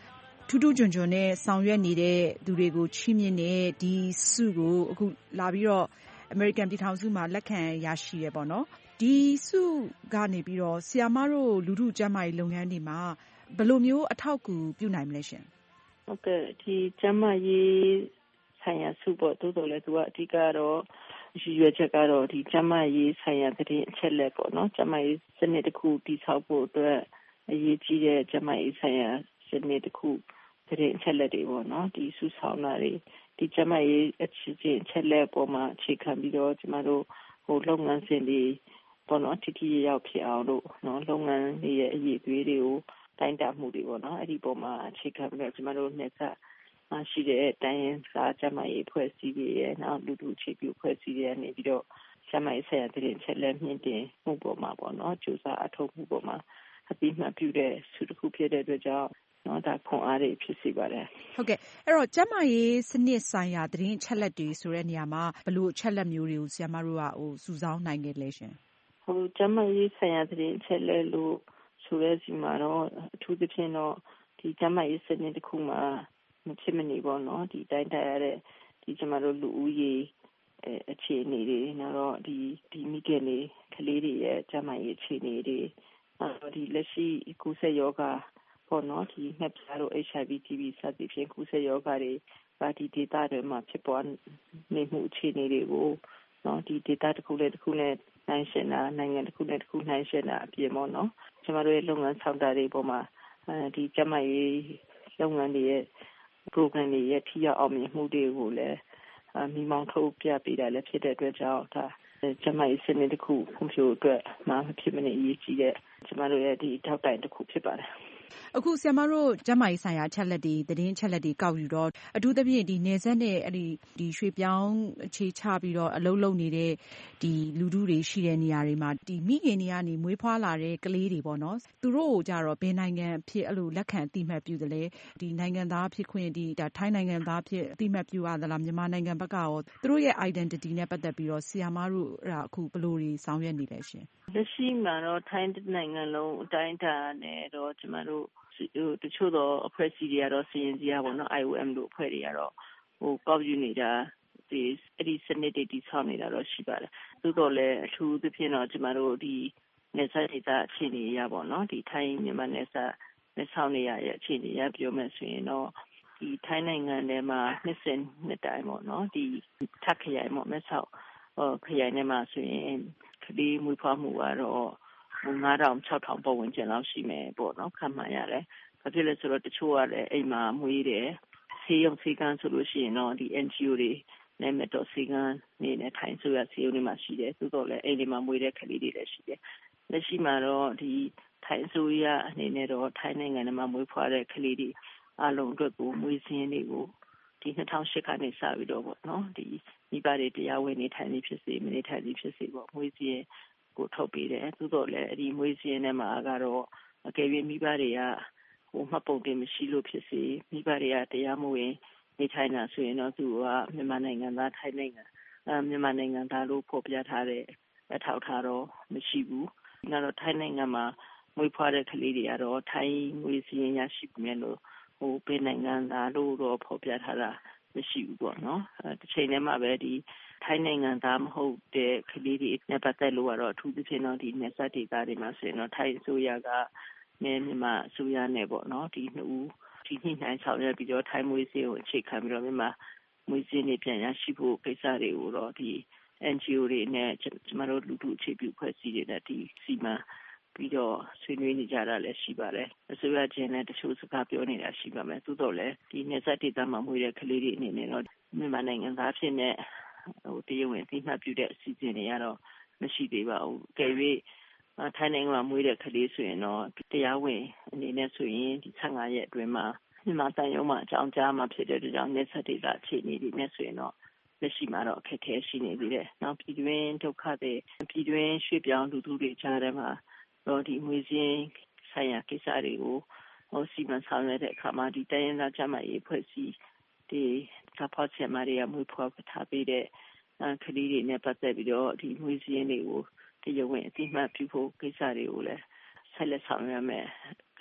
ထူးထူးချွန်ချွန်နဲ့ဆောင်ရွက်နေတဲ့သူတွေကိုချီးမြှင့်တဲ့ဒီဆုကိုအခုလာပြီးတော့အမေရိကန်ပြည်ထောင်စုမှာလက်ခံရရှိရပေါ့နော်ဒီဆုကနေပြီးတော့ဆရာမတို့လူထုကျန်းမာရေးလုပ်ငန်းတွေမှာဘယ်လိုမျိုးအထောက်အကူပြုနိုင်မလဲရှင်ဟုတ်ကဲ့ဒီကျန်းမာရေးဆိုင်ရာဆုပေါ့တိုးတော်လဲသူကအဓိကတော့ရည်ရွယ်ချက်ကတော့ဒီကျန်းမာရေးဆိုင်ရာသတင်းအချက်လက်ပေါ့နော်ကျန်းမာရေးစနစ်တစ်ခုတည်ဆောက်ဖို့အတွက်အရေးကြီးတဲ့ကျန်းမာရေးဆိုင်ရာစနစ်တစ်ခုသတင်းအချက်လက်တွေပေါ့နော်ဒီဆုဆောင်တာတွေဒီကျန်းမာရေးအခြေအချက်လက်ပေါ်မှာအခြေခံပြီးတော့ကျမတို့ဟိုလုပ်ငန်းစဉ်တွေပေါ့နော်ထိထိရောက်ဖြစ်အောင်လို့နော်လုပ်ငန်းတွေရဲ့အရေးအသွေးတွေကိုတိုင်းတာမှုတွေပေါ့နော်အဲ့ဒီပေါ်မှာအခြေခံပြီးတော့ကျမတို့နေကရှိတဲ့တိုင်းရင်းသားကျန်းမာရေးဖွဲ့စည်းတွေရဲ့နောက်လူထုအခြေပြုဖွဲ့စည်းတွေကနေပြီးတော့ကျန်းမာရေးဆိုင်ရာသတင်းချက်လက်မြင့်တင်မှုပေါ်မှာပေါ့နော်ကြိုးစားအထောက်မှုပေါ်မှာအပြီးမှပြုတဲ့ဆုတစ်ခုဖြစ်တဲ့အတွက်ကြောင့်နော်ဒါခွန်အားတွေဖြစ်စေပါတယ်ဟုတ်ကဲ့အဲ့တော့ကျန်းမာရေးစနစ်ဆိုင်ရာသတင်းချက်လက်တွေဆိုတဲ့နေရာမှာဘယ်လိုချက်လက်မျိုးတွေကိုဆရာမတို့ကဟိုစုဆောင်းနိုင်ခဲ့လဲရှင်ဟိုကျန်းမာရေးဆိုင်ရာသတင်းချက်လက်လို့ဆိုရဲစီမှာတော့အထူးသဖြင့်တော့ဒီကျန်းမာရေးစနစ်တစ်ခုမှာမဖြစ်မနေပေါ့နော်ဒီတိုင်းတိုင်းရတဲ့ဒီကျမတို့လူဦးရေအခြေအနေတွေနောက်တော့ဒီဒီမိခင်တွေကလေးတွေရဲ့ကျန်းမာရေးအခြေအနေတွေနောက်ဒီလက်ရှိကူးစက်ရောဂါပေါ့နော်ဒီငှက်ဖျားတို့ H I V T B စသဖြင့်ကူးစက်ရောဂါတွေပါဒီ data တွေမှာဖြစ်ပေါ်နေမှုအခြေအနေတွေကိုနော်ဒီ data တစ်ခုနဲ့တစ်ခုနဲ့နိုင်ရှင်းတာနိုင်ငံတစ်ခုနဲ့တစ်ခုနိုင်ရှင်းတာအပြင်ပေါ့နော်ကျမတို့ရဲ့လုပ်ငန်းဆောင်တာတွေပေါ်မှာဒီကျန်းမာရေးလုပ်ငန်းတွေရဲ့ program တွေရဲ့ထိရောက်အောင်မြင်မှုတွေကိုလည်းမိမောင်းထုတ်ပြပေးတာလည်းဖြစ်တဲ့အတွက်ကြောင့်ဒါကျမရဲ့စနစ်တစ်ခုဖွံ့ဖြိုးအတွက်မှမဖြစ်မနေအရေးကြီးတဲ့ကျမတို့ရဲ့ဒီထောက်တိုင်တစ်ခုဖြစ်ပါတယ်အခုဆရာမတို့ကျန်းမာရေးဆိုင်ရာချက်လက်တွေသတင်းချက်လက်တွေကောက်ယူတော့အထူးသဖြင့်ဒီနယ်စပ်နဲ့အဲ့ဒီဒီရွှေပြောင်းအခြေချပြီးတော့အလုံးလုံးနေတဲ့ဒီလူထုတွေရှိတဲ့နေရာတွေမှာဒီမိခင်တွေကနေမွေးဖွားလာတဲ့ကလေးတွေပေါ့နော်သူတို့ကိုကြတော့ဘယ်နိုင်ငံဖြစ်အဲ့လိုလက်ခံအသိမှတ်ပြုတယ်လဲဒီနိုင်ငံသားဖြစ်ခွင့်ဒီဒါထိုင်းနိုင်ငံသားဖြစ်အသိမှတ်ပြုရသလားမြန်မာနိုင်ငံဘက်ကရောသူတို့ရဲ့ identity နဲ့ပတ်သက်ပြီးတော့ဆရာမတို့အဲ့ဒါအခုဘယ်လိုတွေဆောင်ရွက်နေလဲရှင်လက်ရှိမှာတော့ထိုင်းနိုင်ငံလုံးအတိုင်းအတာနဲ့တော့ကျမတို့တချို့တော့အဖွဲ့အစည်းတွေကတော့စီရင်စီရပါတော့ I O M တို့အဖွဲ့တွေကတော့ဟိုကောက်ယူနေတာဒီအဲ့ဒီစနစ်တွေတည်ဆောက်နေတာတော့ရှိပါတယ်သို့တော်လည်းအထူးသဖြင့်တော့ကျမတို့ဒီနေဆက်ဒေသအခြေအနေရပါတော့ဒီထိုင်းမြန်မာနေဆက်နေဆောင်နေရရဲ့အခြေအနေရပြောမယ်ဆိုရင်တော့ဒီထိုင်းနိုင်ငံထဲမှာနှစ်စဉ်နှစ်တိုင်းပေါ့နော်ဒီထပ်ခရိုင်ပေါ့မဲဆောက်ဟိုခရိုင်ထဲမှာဆိုရင်ကလေးမွေးဖွားမှုကတော့ငါးထောင်ခြောက်ထောင်ပတ်ဝန်းကျင်လောက်ရှိမယ်ပေါ့နော်ခန့်မှန်းရတယ်။ဘာဖြစ်လဲဆိုတော့တချို့ကလည်းအိမ်မှာမွေးတယ်ဆေးရုံဆေးကန်းဆိုလို့ရှိရင်တော့ဒီ N G O တွေနဲ့မတော်ဆေးကန်းနေနဲ့ထိုင်းဆိုရဆေးရုံတွေမှာရှိတယ်သို့တော်လည်းအိမ်တွေမှာမွေးတဲ့ကလေးတွေလည်းရှိတယ်။လက်ရှိမှာတော့ဒီထိုင်းဆိုရအနေနဲ့တော့ထိုင်းနိုင်ငံထဲမှာမွေးဖွားတဲ့ကလေးတွေအလုံးအတွက်ကိုမွေးစင်းတွေကိုဒီနှစ်ထောင်ရှစ်ကနေစပြီးတော့ပေါ့နော်ဒီမိဘတွေတရားဝင်နေထိုင်နေဖြစ်စေမနေထိုင်နေဖြစ်စေပေါ့မွေးစင်းကိုထုတ်ပေးတယ်သို့တော်လည်းအဲ့ဒီမွေးစင်းထဲမှာကတော့အကယ်၍မိဘတွေကဟိုမှတ်ပုံတင်မရှိလို့ဖြစ်စေမိဘတွေကတရားမဝင်နေထိုင်တာဆိုရင်တော့သူကမြန်မာနိုင်ငံသားထိုင်းနိုင်ငံအဲမြန်မာနိုင်ငံသားလို့ဖော်ပြထားတဲ့အထောက်အထားတော့မရှိဘူး။နောက်တော့ထိုင်းနိုင်ငံမှာမွေးဖွားတဲ့ကလေးတွေကတော့ထိုင်းမွေးစင်းရရှိပြီလို့ဟိုပြည်နိုင်ငံသားလို့တော့ဖော်ပြထားတာမရှိဘူးပေါ့နော်။အဲတစ်ချိန်တည်းမှာပဲဒီထိုင်းနိုင်ငံသားမဟုတ်တဲ့ကလေးတွေနဲ့ပတ်သက်လို့ကတော့အထူးသဖြင့်တော့ဒီနယ်စပ်ဒေသတွေမှာဆိုရင်တော့ထိုင်းအစိုးရကမြန်မာအစိုးရနဲ့ပေါ့နော်ဒီနှစ်ဦးဒီညှိနှိုင်းဆောင်ရွက်ပြီးတော့ထိုင်းမွေးစင်းကိုအခြေခံပြီးတော့မြန်မာမွေးစင်းတွေပြန်ရရှိဖို့ကိစ္စတွေကိုတော့ဒီ N G O တွေနဲ့ကျမတို့လူထုအခြေပြုဖွဲ့စည်းတွေနဲ့ဒီစီမံပြီးတော့ဆွေးနွေးနေကြတာလည်းရှိပါတယ်အစိုးရချင်းနဲ့တချို့စကားပြောနေတာရှိပါမယ်သို့တော်လည်းဒီနယ်စပ်ဒေသမွေးတဲ့ကလေးတွေအနေနဲ့တော့မြန်မာနိုင်ငံသားဖြစ်နေဟိုတရားဝင်အသိမှတ်ပြုတဲ့အစီအစဉ်တွေကတော့မရှိသေးပါဘူး။ကြည့်၍ထိုင်းနိုင်ငံမှာမွေးတဲ့ကလေးဆိုရင်တော့တရားဝင်အနေနဲ့ဆိုရင်ဒီဆယ့်ငါးရက်အတွင်းမှာမြန်မာတန်ရုံးမှာအကြောင်းကြားမှာဖြစ်တဲ့ကြောင့်နယ်စပ်ဒေသအခြေအနေတွေနဲ့ဆိုရင်တော့လက်ရှိမှာတော့အခက်အခဲရှိနေသေးတယ်။နောက်ပြည်တွင်းဒုက္ခတွေပြည်တွင်းရွှေ့ပြောင်းလူထုတွေကြားထဲမှာတော့ဒီမွေးစင်းဆိုင်ရာကိစ္စတွေကိုဟိုစီမံဆောင်ရွက်တဲ့အခါမှာဒီတိုင်းရင်းသားကျန်းမာရေးဖွဲ့စည်းဒီကပ်ပေါ်ဆရာမတွေကမွေးဖွားထားပေးတဲ့ကလေးတွေနဲ့ပတ်သက်ပြီးတော့ဒီမွေးစင်းတွေကိုတရားဝင်အသိမှတ်ပြုဖို့ကိစ္စတွေကိုလည်းဆက်လက်ဆောင်ရွက်မယ်ကိ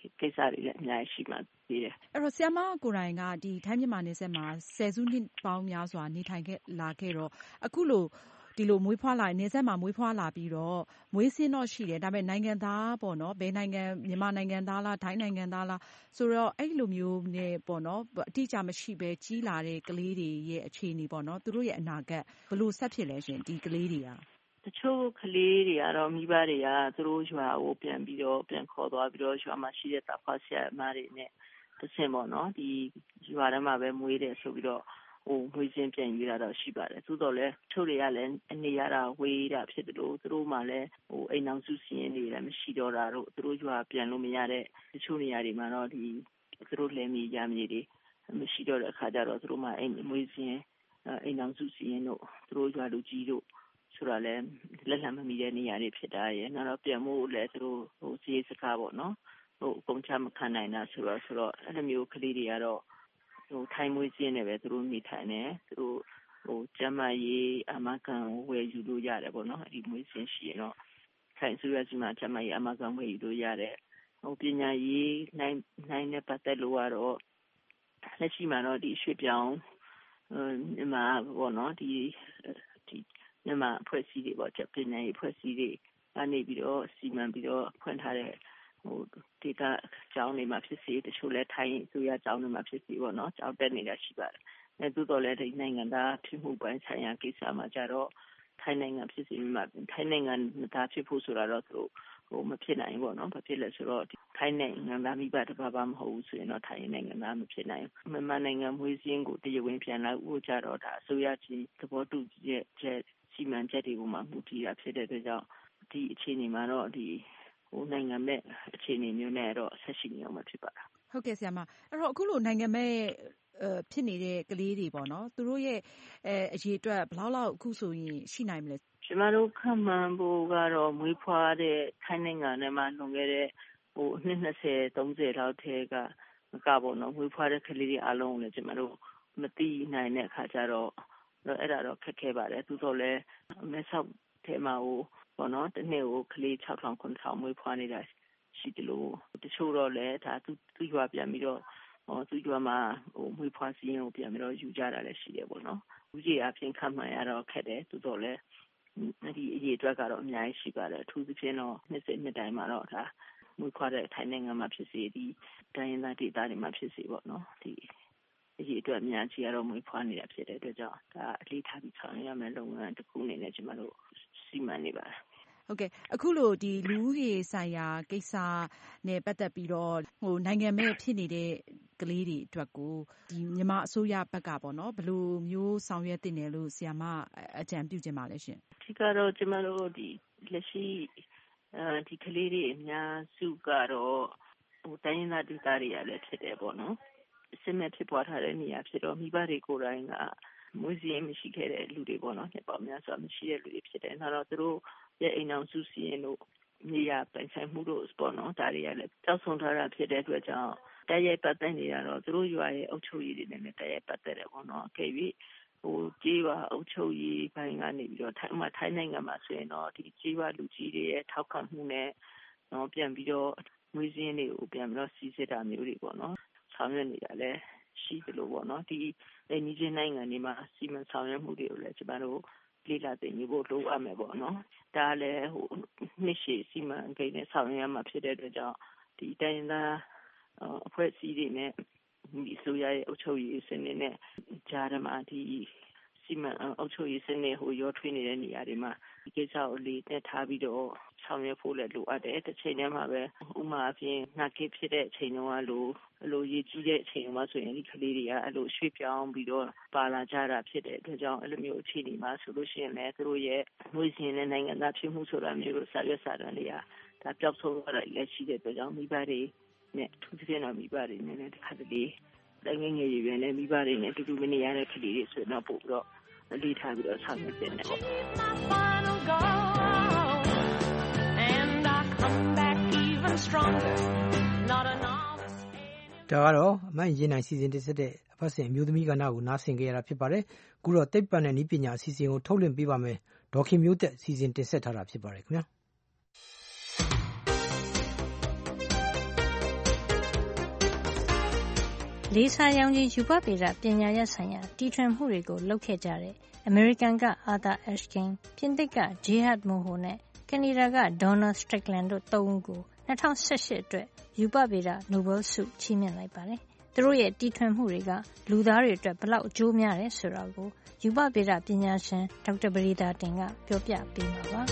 ကိစ္စတွေလည်းအများကြီးရှိမှသေးတယ်အဲ့တော့ဆရာမကိုယ်တိုင်ကဒီထိုင်းမြန်မာနယ်စပ်မှာဆယ်စုနှစ်ပေါင်းများစွာနေထိုင်ခဲ့လာခဲ့တော့အခုလိုဒီလိုမွေးဖွားလာနယ်စပ်မှာမွေးဖွားလာပြီးတော့မွေးစင်းတော့ရှိတယ်ဒါပေမဲ့နိုင်ငံသားပေါ့နော်ဘယ်နိုင်ငံမြန်မာနိုင်ငံသားလားထိုင်းနိုင်ငံသားလားဆိုတော့အဲ့လိုမျိုးနဲ့ပေါ့နော်အတိအကျမရှိပဲကြီးလာတဲ့ကလေးတွေရဲ့အခြေအနေပေါ့နော်သူတို့ရဲ့အနာဂတ်ဘယ်လိုဆက်ဖြစ်လဲရှင်ဒီကလေးတွေကတချို့ကလေးတွေကတော့မိဘတွေကသူတို့ရွာကိုပြန်ပြီးတော့ပြန်ခေါ်သွားပြီးတော့ရွာမှာရှိတဲ့တာဖွားဆရာမတွေနဲ့တစ်ဆင့်ပေါ့နော်ဒီရွာထဲမှာပဲမွေးတယ်ဆိုပြီးတော့ဟိုမွေးခြင်းပြန်ယူရတော့ရှိပါတယ်သို့တော်လည်းတချို့တွေကလည်းအနေရတာဝေးတာဖြစ်တယ်လို့သူတို့မှလည်းဟိုအိမ်အောင်စုစီရင်တွေလည်းမရှိတော့တာတို့သူတို့ရွာပြန်လို့မရတဲ့တချို့နေရာတွေမှာတော့ဒီသူတို့လည်းမြေရမြေတွေမရှိတော့တဲ့အခါကျတော့သူတို့မှအိမ်မွေးခြင်းအိမ်အောင်စုစီရင်တို့သူတို့ရွာလူကြီးတို့ဆိုတာလည်းလက်လှမ်းမမီတဲ့နေရာတွေဖြစ်တာရဲ့နောက်တော့ပြန်မို့လည်းသူတို့ဟိုစီးစကားပေါ့နော်ဟိုအကုန်ချမခံနိုင်တာဆိုတော့ဆိုတော့အဲ့လိုမျိုးကလေးတွေကတော့ဟိုထိုင်းမွေးခြင်းနဲ့ပဲသူတို့နေထိုင်နေသူတို့ဟိုကျမရေးအမကန်ဝယ်ယူလို့ရတယ်ပေါ့နော်အဲ့ဒီမွေးခြင်းရှိရင်တော့ထိုင်းဆိုရစီမှာကျမရေးအမကန်ဝယ်ယူလို့ရတယ်ဟိုပညာရေးနိုင်နိုင်တဲ့ပတ်သက်လို့ကတော့လက်ရှိမှာတော့ဒီရွှေပြောင်းဟိုမှာပေါ့နော်ဒီဒီမြန်မာအဖွဲ့အစည်းတွေပေါ့ပညာရေးအဖွဲ့အစည်းတွေကနေပြီးတော့စီမံပြီးတော့ဖွင့်ထားတဲ့ဟိုဒေတာကျောင်းတွေမှာဖြစ်စေတချို့လဲထိုင်းအစိုးရကျောင်းတွေမှာဖြစ်စေပေါ့နော်ကျောင်းတက်နေတာရှိပါတယ်။အဲသို့တော်လည်းဒီနိုင်ငံသားဖြစ်မှုပိုင်းဆိုင်ရာကိစ္စမှာကြတော့ထိုင်းနိုင်ငံဖြစ်စီမှာထိုင်းနိုင်ငံသားဖြစ်ဖို့ဆိုတာတော့သူဟိုမဖြစ်နိုင်ဘူးပေါ့နော်။ဘာဖြစ်လဲဆိုတော့ထိုင်းနိုင်ငံသားမိဘတစ်ပါးပါမဟုတ်ဘူးဆိုရင်တော့ထိုင်းနိုင်ငံသားမဖြစ်နိုင်ဘူး။မြန်မာနိုင်ငံမွေးစင်းကိုတရားဝင်ပြန်လာဖို့ကြတော့ဒါအစိုးရချင်းသဘောတူချက်ချက်စီမံချက်တွေကိုမှမူတည်တာဖြစ်တဲ့အတွက်ကြောင့်ဒီအခြေအနေမှာတော့ဒီဟိုနိုင်ငံမဲ့အခြေအနေမျိုးနဲ့တော့ဆက်ရှိနေအောင်မဖြစ်ပါဘူး။ဟုတ်ကဲ့ဆရာမအဲ့တော့အခုလိုနိုင်ငံမဲ့ဖြစ်နေတဲ့ကလေးတွေပေါ့နော်သူတို့ရဲ့အဲအရေးအတွက်ဘယ်လောက်လောက်အခုဆိုရင်ရှိနိုင်မလဲကျမတို့ခန့်မှန်းဖို့ကတော့မွေးဖွားတဲ့ထိုင်းနိုင်ငံထဲမှာလွန်ခဲ့တဲ့ဟိုနှစ်၂၀ ၃၀လောက်ထဲကကပေါ့နော်မွေးဖွားတဲ့ကလေးတွေအလုံးကိုလည်းကျမတို့မသိနိုင်တဲ့အခါကျတော့အဲ့ဒါတော့ခက်ခဲပါတယ်သို့တော်လည်းမဲဆောက်ထဲမှာဟိုပေါ့နော်တစ်နေ့ကိုကလေး၆ထောင်၇ထောင်မွေးဖွားနေတာရှိတယ်လို့တချို့တော့လည်းဒါသူသူရွာပြန်ပြီးတော့ဟောသူရွာမှာဟိုမွေးဖွားစည်းရင်ကိုပြန်ပြီးတော့ယူကြတာလည်းရှိတယ်ပေါ့နော်လူကြီးအပြင်ခန့်မှန်းရတော့ခက်တယ်သို့တော်လည်းဒီအရေးအတွက်ကတော့အများကြီးရှိပါတယ်အထူးသဖြင့်တော့နှစ်စိနှစ်တိုင်းမှာတော့ဒါမွေးဖွားတဲ့ထိုင်းနိုင်ငံမှာဖြစ်စေဒီတိုင်းရင်းသားဒေသတွေမှာဖြစ်စေပေါ့နော်ဒီအရေးအတွက်အများကြီးကတော့မွေးဖွားနေတာဖြစ်တဲ့အတွက်ကြောင့်ဒါအလေးထားပြီးဆောင်ရွက်ရမယ့်လုပ်ငန်းတစ်ခုအနေနဲ့ကျွန်တော်တို့စီမံနေပါတယ်ဟုတ်ကဲ့အခုလိုဒီလူဦးရေဆိုင်ရာကိစ္စနဲ့ပတ်သက်ပြီးတော့ဟိုနိုင်ငံမဲ့ဖြစ်နေတဲ့ကလေးတွေအတွက်ကိုဒီမြန်မာအစိုးရဘက်ကပေါ့နော်ဘယ်လိုမျိုးဆောင်ရွက်တင်တယ်လို့ဆရာမအကြံပြုချင်ပါလဲရှင်ဒီကတော့ကျွန်တော်တို့ဒီလက်ရှိအဲဒီကလေးတွေအများစုကတော့ဟိုတိုင်းရင်းသားဒေသတွေရလည်းဖြစ်တယ်ပေါ့နော်အစစ်မဲ့ဖြစ်ပွားထားတဲ့နေရာဖြစ်တော့မိဘတွေကိုယ်တိုင်ကမွေးစည်းမရှိခဲ့တဲ့လူတွေပေါ့နော်နှစ်ပေါင်းများစွာမရှိတဲ့လူတွေဖြစ်တယ်နောက်တော့သူတို့ရဲ့အိမ်အောင်စုစီရင်တို့နေရာပိုင်ဆိုင်မှုတို့ပေါ့နော်ဒါတွေကလည်းတောက်ဆုံးထားတာဖြစ်တဲ့အတွက်ကြောင့်တိုက်ရိုက်ပတ်သက်နေရတော့သူတို့ရွာရဲ့အုပ်ချုပ်ရေးတွေနဲ့လည်းတိုက်ရိုက်ပတ်သက်တယ်ပေါ့နော်အကယ်၍ဟိုကြေးရွာအုပ်ချုပ်ရေးဘိုင်းကနေပြီးတော့ထိုင်းမှာထိုင်းနိုင်ငံမှာဆိုရင်တော့ဒီကြေးရွာလူကြီးတွေရဲ့ထောက်ခံမှုနဲ့တော့ပြန်ပြီးတော့မွေးစင်းတွေကိုပြန်ပြီးတော့စီစစ်တာမျိုးတွေပေါ့နော်ဆောင်ရွက်နေတာလည်းရှိတယ်လို့ပေါ့နော်ဒီအိန္ဒိယနိုင်ငံတွေမှာစီမံဆောင်ရွက်မှုတွေကိုလည်းကျွန်တော်တို့လေ့လာသင်ယူဖို့လိုအပ်မယ်ပေါ့နော်ဒါလည်းဟိုနှစ်ရှည်စီမံကိန်းနဲ့ဆောင်ရွက်ရမှာဖြစ်တဲ့အတွက်ကြောင့်ဒီတိုင်းသားအဖွဲ့အစည်းတွေနဲ့ဒီဆိုရရဲ့အုပ်ချုပ်ရေးစနစ်နဲ့ကြားထဲမှာဒီစီမံအုပ်ချုပ်ရေးစနစ်ဟိုရောထွေးနေတဲ့နေရာတွေမှာဒီကိစ္စကိုလေ့နဲ့ထားပြီးတော့ဆောင်ရွက်ဖို့လည်းလိုအပ်တယ်တစ်ချိန်တည်းမှာပဲဥမာအပြင်ငှက်ကိဖြစ်တဲ့အချိန်တုန်းကလိုအလိုရေးကြီးတဲ့အချိန်မှာဆိုရင်ဒီကလေးတွေကအဲ့လိုရွှေ့ပြောင်းပြီးတော့ပါလာကြတာဖြစ်တဲ့အတွက်ကြောင့်အဲ့လိုမျိုးအခြေအနေမှာဆိုလို့ရှိရင်လည်းသူတို့ရဲ့ငွေစင်းနဲ့နိုင်ငံသားဖြစ်မှုဆိုတာမျိုးကိုစာရွက်စာတမ်းတွေကဒါပျောက်ဆုံးသွားတာလည်းရှိတဲ့အတွက်ကြောင့်မိဘတွေနဲ့သူတို့ရဲ့မိဘတွေနဲ့တခါတလေတိုင်းငယ်ငယ်ရွယ်နဲ့မိဘတွေနဲ့တူတူမနေရတဲ့ကလေးတွေဆိုတော့ပို့ပြီးတော့အလေးထားပြီးတော့ဆောင်ရွက်နေတယ်ပေါ့ဒါကတော့အမှန်ရင်နိုင်စီစဉ်တစ်ဆက်တဲ့အဖတ်စဉ်အမျိုးသမီးကဏ္ဍကိုနားဆင်ကြရတာဖြစ်ပါတယ်။အခုတော့သိပ္ပံနဲ့နည်းပညာအစီအစဉ်ကိုထုတ်လွှင့်ပေးပါမယ်။ဒေါခင်မျိုးသက်စီစဉ်တင်ဆက်ထားတာဖြစ်ပါတယ်ခင်ဗျာ။လေးစားရောင်ခြည်ရူပဗေဒပညာရပ်ဆိုင်ရာတီထွင်မှုတွေကိုလုပ်ခဲ့ကြတဲ့အမေရိကန်က Arthur Ashkin, ပြင်သစ်က Jihad Moho နဲ့ ကနေဒါက Donald Strickland တို့သုံးဦးကို၂၀၁၈အတွက်ရူပဗေဒနိုဘယ်ဆုချီးမြှင့်လိုက်ပါတယ်။သူတို့ရဲ့တီထွင်မှုတွေကလူသားတွေအတွက်ဘယ်လောက်အကျိုးများတယ်ဆိုတာကိုရူပဗေဒပညာရှင်ဒေါက်တာပရိသာတင်ကပြောပြပေးမှာပါ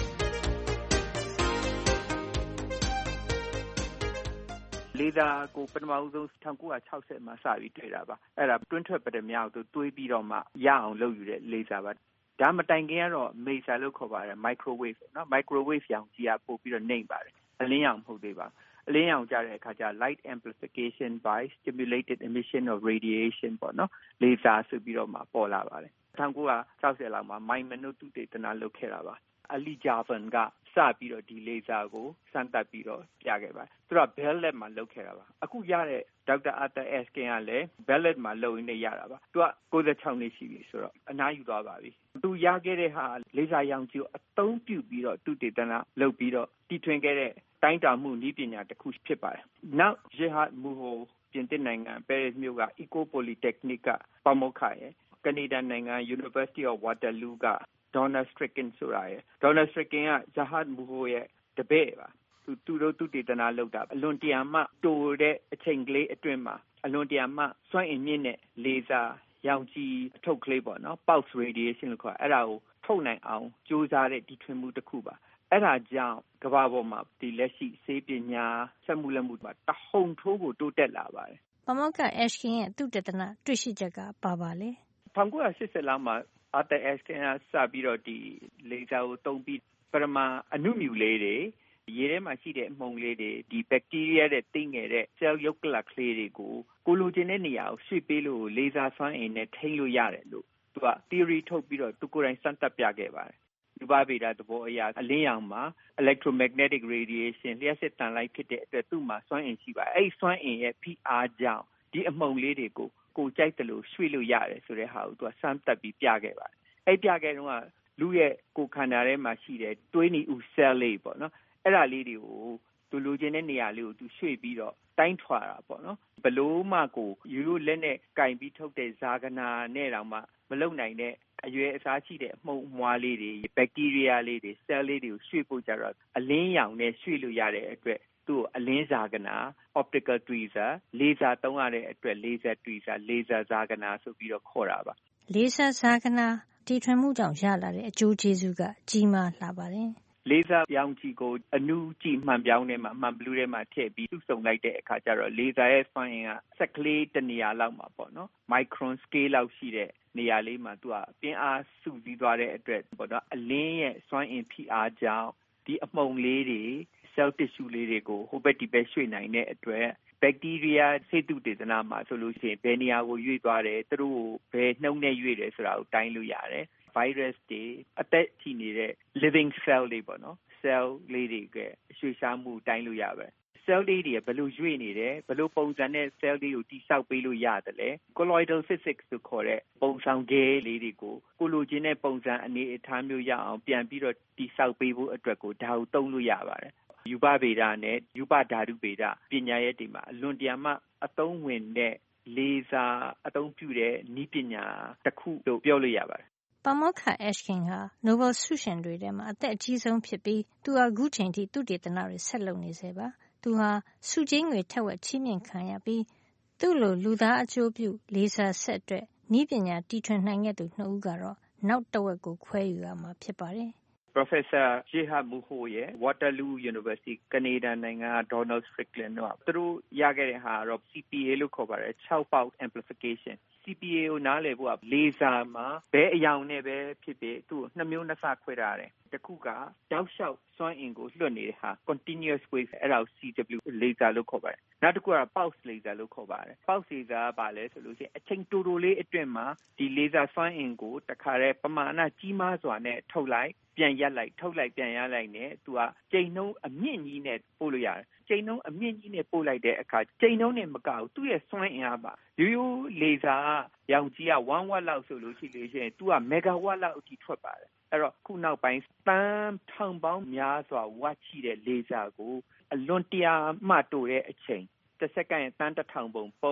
။လေသာကိုပထမဦးဆုံး၁၉၆၀မှာစပြီးတွေ့တာပါအဲ့ဒါတွင်းထွက်ပထမအောင်သူတွေးပြီးတော့မှရအောင်လုပ်ယူတဲ့လေသာပါဒါမတိုင်ခင်ကတော့မေဆာလို့ခေါ်ပါတယ် microwave เนาะ microwave ရောင်ကြီးကပို့ပြီးတော့နှိမ့်ပါတယ်အလင်းရောင်မဟုတ်သေးပါအလင်းရောင်ကြတဲ့အခါကျ light amplification by stimulated emission of radiation ပေါ့နော်လေသာဆိုပြီးတော့မှပေါ်လာပါတယ်၁၉၆၀လောက်မှာမိုင်မနုသုတေသနလုပ်ခဲ့တာပါအလီဂျာဗန်ကစပြီးတော့ဒီလေသာကိုစမ်းသပ်ပြီးတော့ပြခဲ့ပါတယ်သူက Bell Lab မှာလုပ်ခဲ့တာပါအခုရတဲ့ဒေါက်တာ Arthur Ashkin ကလည်း Bell Lab မှာလုပ်ရင်းနဲ့ရတာပါသူက၉၆နှစ်ရှိပြီဆိုတော့အနားယူသွားပါပြီသူရခဲ့တဲ့ဟာလေသာရောင်ခြည်ကိုအသုံးပြုပြီးတော့သုတေသနလုပ်ပြီးတော့တီထွင်ခဲ့တဲ့တိုင်းတာမှုနည်းပညာတစ်ခုဖြစ်ပါတယ်နောက် Jihad Moho ပြင်သစ်နိုင်ငံ Paris မြို့က Eco Polytechnic ကပါမောက္ခရယ်ကနေဒါနိုင်ငံ University of Waterloo ကDonald Strickland ဆိုတာရယ် Donald Strickland က Jihad Moho ရဲ့တပည့်ပါသူသူတို့သူတည်တနာလောက်တာအလွန်တရာမှတိုတဲ့အချိန်ကလေးအတွင်းမှာအလွန်တရာမှစွမ်းအင်မြင့်တဲ့လေဆာရောင်ခြည်အထုတ်ကလေးပေါ့နော် pulse radiation လို့ခေါ်အဲ့ဒါကိုထုတ်နိုင်အောင်ကြိုးစားတဲ့တီထွင်မှုတစ်ခုပါအဲ့ဒါကြောင့်ကမ္ဘာပေါ်မှာဒီလက်ရှိဆေးပညာစက်မှုလက်မှုမှာတဟုန်ထိုးကိုတိုးတက်လာပါတယ်ပမောက္ခ Ashkin ရဲ့သုတေသနတွေ့ရှိချက်ကပါပါလေ၁၉၈၀လောက်မှာArthur Ashkin ကစပြီးတော့ဒီလေဆာကိုသုံးပြီးပရမအနုမြူလေးတွေရေထဲမှာရှိတဲ့အမှုန်လေးတွေဒီဘက်တီးရီးယားတဲ့သိငယ်တဲ့ cell ရုပ်ကလပ်ကလေးတွေကိုကိုလိုချင်တဲ့နေရာကိုရွှေ့ပေးလို့လေဆာစွမ်းအင်နဲ့ထိန်းလို့ရတယ်လို့သူက theory ထုတ်ပြီးတော့သူကိုယ်တိုင်စမ်းသပ်ပြခဲ့ပါတယ်ရူပဗေဒသဘောအရအလင်းရောင်မှာ electromagnetic radiation လျှက်စစ်တန်လိုက်ဖြစ်တဲ့အတွက်သူ့မှာစွမ်းအင်ရှိပါတယ်အဲ့ဒီစွမ်းအင်ရဲ့ဖိအားကြောင့်ဒီအမှုန်လေးတွေကိုကိုကြိုက်တယ်လို့ရွှေ့လို့ရတယ်ဆိုတဲ့ဟာကိုသူကစမ်းသပ်ပြီးပြခဲ့ပါတယ်အဲ့ပြခဲ့တော့ကလူရဲ့ကိုယ်ခန္ဓာထဲမှာရှိတဲ့တွေးနီဥ cell လေးပေါ့နော်အဲ့ဒါလေးတွေကိုသူလိုချင်တဲ့နေရာလေးကိုသူရွှေ့ပြီးတော့တိုင်းထွာတာပေါ့နော်ဘလို့မှကိုယူလို့လက်နဲ့ကင်ပြီးထုတ်တဲ့ဇာကနာနဲ့တောင်မှမလုံနိုင်တဲ့အရွယ်အစားရှိတဲ့အမှုန့်အမွှားလေးတွေဘက်တီးရီးယားလေးတွေ cell လေးတွေကိုရွှေ့ဖို့ကြတော့အလင်းရောင်နဲ့ရွှေ့လို့ရတဲ့အတွက်သူ့အလင်းဇာကနာ optical tweezer လေဆာသုံးရတဲ့အတွက် laser tweezer လေဆာဇာကနာဆိုပြီးတော့ခေါ်တာပါလေဆာဇာကနာတီထွင်မှုကြောင့်ရလာတဲ့အကျိုးကျေးဇူးကကြီးမားလာပါတယ်လေဆာရောင်ခြည်ကိုအနုကြည်မှန်ပြောင်းထဲမှာမှန်ဘလူးထဲမှာထည့်ပြီးစုစုံလိုက်တဲ့အခါကျတော့လေဆာရဲ့စွမ်းအင်ကစက်ကလေးတစ်နေရာလောက်မှာပေါ့နော် micron scale လောက်ရှိတဲ့နေရာလေးမှာသူကပြင်းအားစုစည်းသွားတဲ့အတွက်ပေါ့နော်အလင်းရဲ့စွမ်းအင်ဖိအားကြောင့်ဒီအမှုန်လေးတွေ cell tissue လေးတွေကိုဟိုဘက်ဒီဘက်ရွှေ့နိုင်တဲ့အတွက်ဘက်တီးရီးယားဆေးသုတေသနမှာဆိုလို့ရှိရင်ဘယ်နေရာကိုရွေ့သွားတယ်သူတို့ဘယ်နှုန်းနဲ့ရွေ့တယ်ဆိုတာကိုတိုင်းလို့ရတယ် virus တွေအသက်ရှိနေတဲ့ living cell တွေပေါ့နော် cell လေးတွေကရွှေ့ရှားမှုတိုင်းလို့ရပါတယ် cell လေးတွေဘယ်လိုရွေ့နေတယ်ဘယ်လိုပုံစံနဲ့ cell လေးကိုတိစောက်ပေးလို့ရတယ်လဲ colloidal physics လို့ခေါ်တဲ့ပုံစံခဲလေးတွေကိုကိုလိုချင်တဲ့ပုံစံအနေအထားမျိုးရအောင်ပြန်ပြီးတော့တိစောက်ပေးဖို့အတွက်ကိုဒါကိုသုံးလို့ရပါတယ်ရူပဗေဒနဲ့ရူပဓာတုဗေဒပညာရဲ့ဒီမှာအလွန်တရာမှအသုံးဝင်တဲ့လေဆာအသုံးပြုတဲ့နည်းပညာတစ်ခုလို့ပြောလို့ရပါတယ်ပမောက္ခ Ashkin ဟာနိုဘယ်ဆုရှင်တွေထဲမှာအသက်အကြီးဆုံးဖြစ်ပြီးသူဟာအခုချိန်ထိသုတေသနတွေဆက်လုပ်နေစေပါသူဟာဆုကြေးငွေထက်ဝက်ချီးမြှင့်ခံရပြီးသူ့လိုလူသားအကျိုးပြုလေဆာဆက်အတွက်နည်းပညာတီထွင်နိုင်ခဲ့သူနှစ်ဦးကတော့နောက်တစ်ဝက်ကိုခွဲယူရမှာဖြစ်ပါတယ် Professor Jihad Moho ရဲ့ Waterloo University ကနေဒါနိုင်ငံက Donald Strickland တို့သူတို့ရခဲ့တဲ့ဟာကတော့ C P A လို့ခေါ်ပါတယ်6 amplification C P A ကိုနားလည်ဖို့ကလေဆာမှာဘယ်အရောင်နဲ့ပဲဖြစ်ဖြစ်သူ့ကိုနှစ်မျိုးနှစ်ဆခွဲထားတယ်တစ်ခုကတောက်လျှောက်စွမ်းအင်ကိုလွှတ်နေတဲ့ဟာ continuous wave အဲ့ဒါကို C W laser လို့ခေါ်ပါတယ်နောက်တစ်ခုက pulse laser လို့ခေါ်ပါတယ် pulse laser ကဘာလဲဆိုလို့ရှိရင်အချိန်တိုတိုလေးအတွင်းမှာဒီ laser စွမ်းအင်ကိုတခါတည်းပမာဏကြီးမားစွာနဲ့ထုတ်လိုက်ပြန်ရက်လိုက်ထုတ်လိုက်ပြန်ရလိုက်နဲ့သူကချိန်နှုန်းအမြင့်ကြီးနဲ့ပို့လို့ရတယ်ချိန်နှုန်းအမြင့်ကြီးနဲ့ပို့လိုက်တဲ့အခါချိန်နှုန်းနဲ့မကဘူးသူ့ရဲ့စွမ်းအင်အားပါရိုးရိုးလေဆာရောင်ကြီးကone watt လောက်ဆိုလို့ရှိလို့ရှိရင်သူက megawatt လောက်အထိထွက်ပါတယ်အဲ့တော့ခုနောက်ပိုင်းတန်းထောင်ပေါင်းများစွာဝတ်ရှိတဲ့လေဆာကိုအလွန်တရာမှတိုတဲ့အချိန်တစ်စက္ကန့်တန်းတစ်ထောင်ပုံပုံ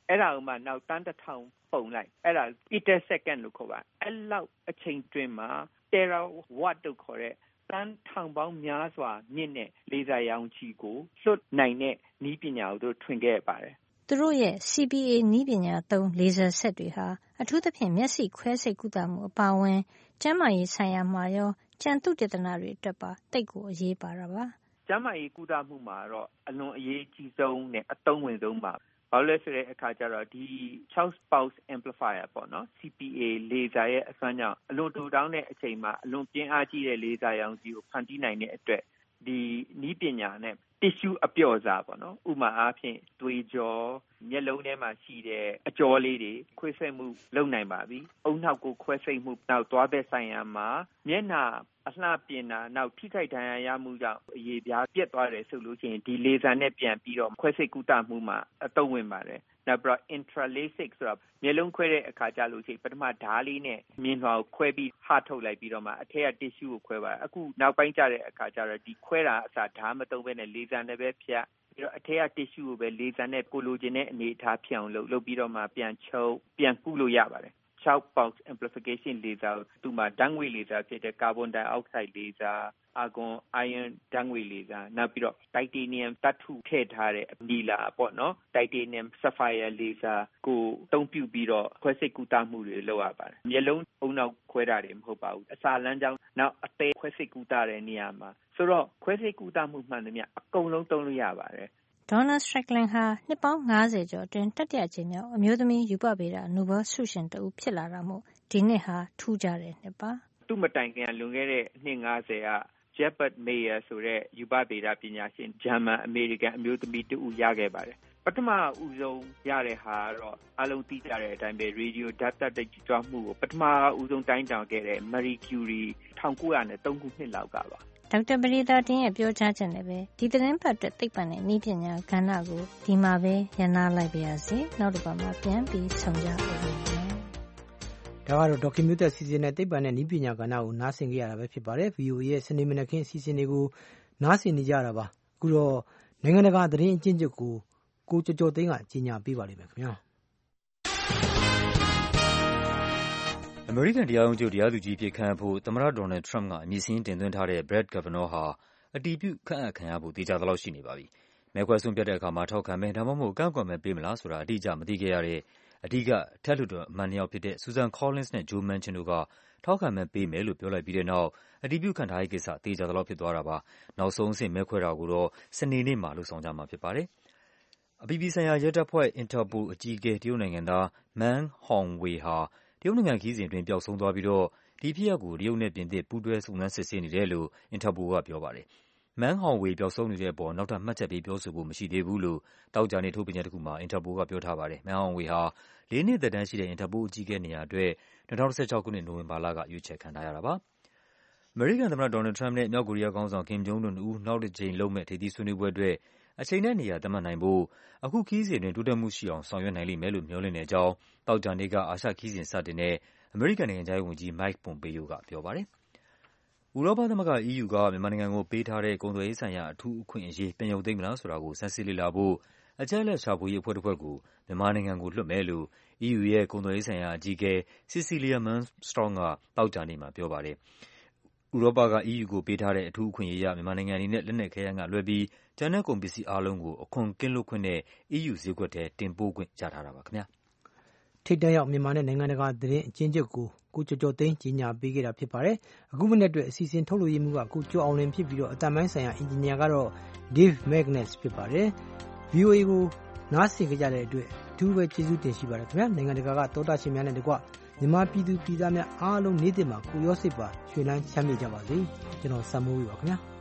အဲ့ဒါမှနောက်တန်းတစ်ထောင်ပုံလိုက်အဲ့ဒါ attosecond လို့ခေါ်ပါအဲ့လောက်အချိန်တွင်းမှာ terawatt လို့ခေါ်တဲ့တန်းထောင်ပေါင်းများစွာမြင့်တဲ့လေဆာရောင်ခြည်ကိုလွှတ်နိုင်တဲ့နည်းပညာကိုသူထွင်ခဲ့ပါတယ်သူတို့ရဲ့ C P A နည်းပညာသုံးလေဆာဆက်တွေဟာအထူးသဖြင့်မျက်စိခွဲစိတ်ကုသမှုအပါအဝင်ကျန်းမာရေးဆိုင်ရာမှာရောကျန်သုတေသနတွေအတွက်ပါတိတ်ကိုအရေးပါတာပါကျန်းမာရေးကုသမှုမှာတော့အလွန်အရေးကြီးဆုံးနဲ့အသုံးဝင်ဆုံးပါဘာလို့လဲဆိုတဲ့အခါကျတော့ဒီ Charles Pulse Amplifier ပေါ့နော် C P A လေဆာရဲ့အစွမ်းကြောင့်အလွန်တိုးတောင်းတဲ့အချိန်မှာအလွန်ပြင်းအားကြီးတဲ့လေဆာရောင်ခြည်ကိုဖန်တီးနိုင်တဲ့အတွက်ဒီနည်းပညာနဲ့ tissue အပျော့စားပေါ့နော်ဥပမာအားဖြင့်သွေးကြောမျက်လုံးထဲမှာရှိတဲ့အကြောလေးတွေခွဲစိတ်မှုလုပ်နိုင်ပါပြီအုံနောက်ကိုခွဲစိတ်မှုနောက်သွားတဲ့ဆိုင်ရာမှာမျက်နှာအလှပြင်တာနောက်ထိခိုက်ဒဏ်ရာရမှုကြောင့်အရေပြားပြတ်သွားတယ်ဆိုလို့ရှိရင်ဒီလေဆာနဲ့ပြန်ပြီးတော့ခွဲစိတ်ကုသမှုမှာအသုံးဝင်ပါတယ်နောက်ပြီးတော့ intralasic ဆိုတော့မျက်လုံးခွဲတဲ့အခါကျလို့ရှိရင်ပထမဓားလေးနဲ့မြင်လွှာကိုခွဲပြီးဟထုတ်လိုက်ပြီးတော့မှအထက်က tissue ကိုခွဲပါအခုနောက်ပိုင်းကျတဲ့အခါကျတော့ဒီခွဲတာအစားဓားမသုံးဘဲနဲ့လေဆာနဲ့ပဲဖြတ်ပြီးတော့အထက်က tissue ကိုပဲလေဆာနဲ့ကိုလိုချင်တဲ့အနေအထားဖြစ်အောင်လုပ်လုပ်ပြီးတော့မှပြန်ချုပ်ပြန်ကုလို့ရပါတယ်Charles Pulse Amplification လေဆာသူမှာဓာတ်ငွေ့လေဆာဖြစ်တဲ့ကာဗွန်ဒိုင်အောက်ဆိုက်လေဆာအာဂွန်အိုင်ယွန်ဓာတ်ငွေ့လေဆာနောက်ပြီးတော့တိုင်တေနီယမ်သတ္ထုထည့်ထားတဲ့နီလာပေါ့နော်တိုင်တေနီယမ်ဆာဖိုင်ယာလေဆာကိုတုံးပြုပြီးတော့ခွဲစိတ်ကုသမှုတွေလုပ်ရပါတယ်မျက်လုံးအုံနောက်ခွဲတာတွေမဟုတ်ပါဘူးအစာလမ်းကြောင်းနောက်အသေးခွဲစိတ်ကုသတဲ့နေရာမှာဆိုတော့ခွဲစိတ်ကုသမှုမှန်သမျှအကုန်လုံးသုံးလို့ရပါတယ် Donald Strickland ဟာနှစ်ပေါင်း၅၀ကျော်အတွင်းတတိယကြိမ်မြောက်အမျိုးသမီးရူပဗေဒနိုဘယ်ဆုရှင်တဦးဖြစ်လာတာမို့ဒီနှစ်ဟာထူးခြားတဲ့နှစ်ပါသူ့မတိုင်ခင်လွန်ခဲ့တဲ့နှစ်၅၀က Jebert Meyer ဆိုတဲ့ရူပဗေဒပညာရှင်ဂျာမန်အမေရိကန်အမျိုးသမီးတဦးရခဲ့ပါတယ်ပထမဦးဆုံးရတဲ့ဟာကတော့အလုံးသိကြတဲ့အတိုင်းပဲ radio data တိတ်ကြွမှုကိုပထမဦးဆုံးတိုင်းတောင်ခဲ့တဲ့ Marie Curie ၁၉၀၃ခုနှစ်လောက်ကပါဒေါက်တာပရိသတင်ရဲ့ပြောကြားချက်နဲ့ပဲဒီသတင်းပတ်အတွက်သိပ္ပံနဲ့နည်းပညာကဏ္ဍကိုဒီမှာပဲရနာလိုက်ပါရစေနောက်တစ်ပတ်မှာပြန်ပြီးဆုံကြပါဦးမယ်ဒါကတော့ဒေါက်ခင်မျိုးသက်စီစဉ်တဲ့သိပ္ပံနဲ့နည်းပညာကဏ္ဍကိုနားဆင်ကြရတာပဲဖြစ်ပါတယ် V O A ရဲ့စနေမနက်ခင်းအစီအစဉ်တွေကိုနားဆင်နေကြတာပါအခုတော့နိုင်ငံတကာသတင်းအကျဉ်းချုပ်ကိုကိုကျော်ကျော်သိန်းကကြီးညာပေးပါလိမ့်မယ်ခင်ဗျာအမေရိကန်တရားရုံးချုပ်တရားသူကြီးအဖြစ်ခန့်အပ်ဖို့သမ္မတဒေါ်နယ်ထရမ့်ကအမည်စာရင်းတင်သွင်းထားတဲ့ Brett Kavanaugh ဟာအတည်ပြုခန့်အပ်ခံရဖို့သေချာသလောက်ရှိနေပါပြီ။မဲခွဲဆုံးဖြတ်တဲ့အခါမှာထောက်ခံမဲဒါမှမဟုတ်ကန့်ကွက်မဲပေးမလားဆိုတာအတိအကျမသိခဲ့ရတဲ့အဓိကအထက်လွှတ်တော်အမတ်နှစ်ယောက်ဖြစ်တဲ့ Susan Collins နဲ့ Joe Manchin တို့ကထောက်ခံမဲပေးမယ်လို့ပြောလိုက်ပြီးတဲ့နောက်အတည်ပြုခန့်ထားရေးကိစ္စသေချာသလောက်ဖြစ်သွားတာပါ။နောက်ဆုံးအဆင့်မဲခွဲတာကိုတော့စနေနေ့မှာလုပ်ဆောင်ကြမှာဖြစ်ပါတယ်။အပြည်ပြည်ဆိုင်ရာရဲတပ်ဖွဲ့ Interpol အကြီးအကဲတရုတ်နိုင်ငံသား Meng Hongwei ဟာတရုတ်နိုင်ငံခရီးစဉ်အတွင်းပျောက်ဆုံးသွားပြီးတော့ဒီဖြစ်ရပ်ကိုတရုတ်နဲ့ပြင်သစ်ပူးတွဲစုံစမ်းစစ်ဆေးနေတယ်လို့ Interpol ကပြောပါတယ်။ Meng Hongwei ပျောက်ဆုံးနေတဲ့အပေါ်နောက်ထပ်မှတ်ချက်ပေးပြောဆိုဖို့မရှိသေးဘူးလို့သောကြာနေ့ထုတ်ပြန်ချက်တခုမှာ Interpol ကပြောထားပါတယ်။ Meng Hongwei ဟာလေးနှစ်သက်တမ်းရှိတဲ့ Interpol အကြီးအကဲနေရာအတွက်၂၀၁၆ခုနှစ်နိုဝင်ဘာလကရွေးချယ်ခံထားရတာပါ။အမေရိကန်သမ္မတဒေါ်နယ်ထရမ့်ပ်နဲ့မြောက်ကိုရီးယားခေါင်းဆောင် Kim Jong Un တို့နှစ်ဦးနောက်တစ်ကြိမ်လုပ်မယ့်ထိပ်သီးဆွေးနွေးပွဲအတွက်အချိန်နဲ့နေရာသတ်မှတ်နိုင်ဖို့အခုခရီးစဉ်အတွင်းတိုးတက်မှုရှိအောင်ဆောင်ရွက်နိုင်လိမ့်မယ်လို့မျှော်လင့်တဲ့အကြောင်းသောကြာနေ့ကအာရှခရီးစဉ်စတင်တဲ့အမေရိကန်နိုင်ငံခြားရေးဝန်ကြီး Mike Pompeo ကပြောပါတယ်။ဥရောပသမဂ္ဂ E U ကမြန်မာနိုင်ငံကိုပေးထားတဲ့ကုန်သွယ်ရေးဆိုင်ရာအထူးအခွင့်အရေးပြန်ရုပ်သိမ်းမလားဆိုတာကိုဆန်းစစ်လေ့လာဖို့အချက်အလက်ရှာဖွေရေးအဖွဲ့တဖွဲ့ကိုမြန်မာနိုင်ငံကိုလွှတ်မယ်လို့ E U ရဲ့ကုန်သွယ်ရေးဆိုင်ရာအကြီးအကဲ Cecilia Malmström ကသောကြာနေ့မှာပြောပါတယ်။ဥရောပက E U ကိုပေးထားတဲ့အထူးအခွင့်အရေးအရမြန်မာနိုင်ငံအနေနဲ့လက်နက်ခဲယမ်းကလွဲပြီးကျန်တဲ့ကုန်ပစ္စည်းအားလုံးကိုအခွန်ကင်းလွတ်ခွင့်နဲ့ E U ဈေးကွက်ထဲတင်ပို့ခွင့်ရထားတာပါခင်ဗျာ။ထိပ်တန်းရောက်မြန်မာနဲ့နိုင်ငံတကာသတင်းအကျဉ်းချုပ်ကိုကိုကျော်ကျော်သိန်းကြီးညာပေးခဲ့တာဖြစ်ပါတယ်။အခုမနေ့အတွက်အစီအစဉ်ထုတ်လွှင့်ရေးမှူးကကိုကျော်အောင်လင်းဖြစ်ပြီးတော့အတန်ပိုင်းဆိုင်ရာအင်ဂျင်နီယာကတော့ Dave Magnus ဖြစ်ပါတယ်။ V O A ကိုနားဆင်ကြတဲ့အတွက်အထူးပဲကျေးဇူးတင်ရှိပါတယ်ခင်ဗျာ။နိုင်ငံတကာကသောတာရှင်များနဲ့တကွမြန်မာပြည်သူပြည်သားများအားလုံးနေ့တင်မှာကိုရောစိတ်ပါရွှေလန်းချမ်းမြေ့ကြပါစေ။ကျွန်တော်စံမိုးပါခင်ဗျာ။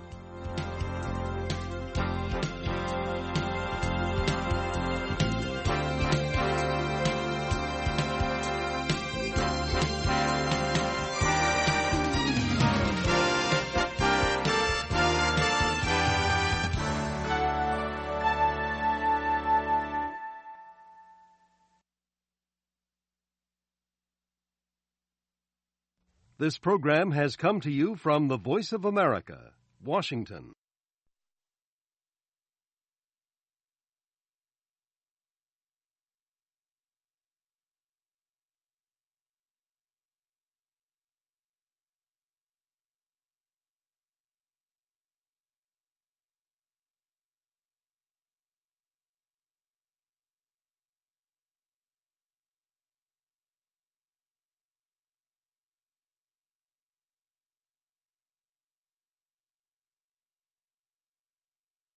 This program has come to you from the Voice of America, Washington.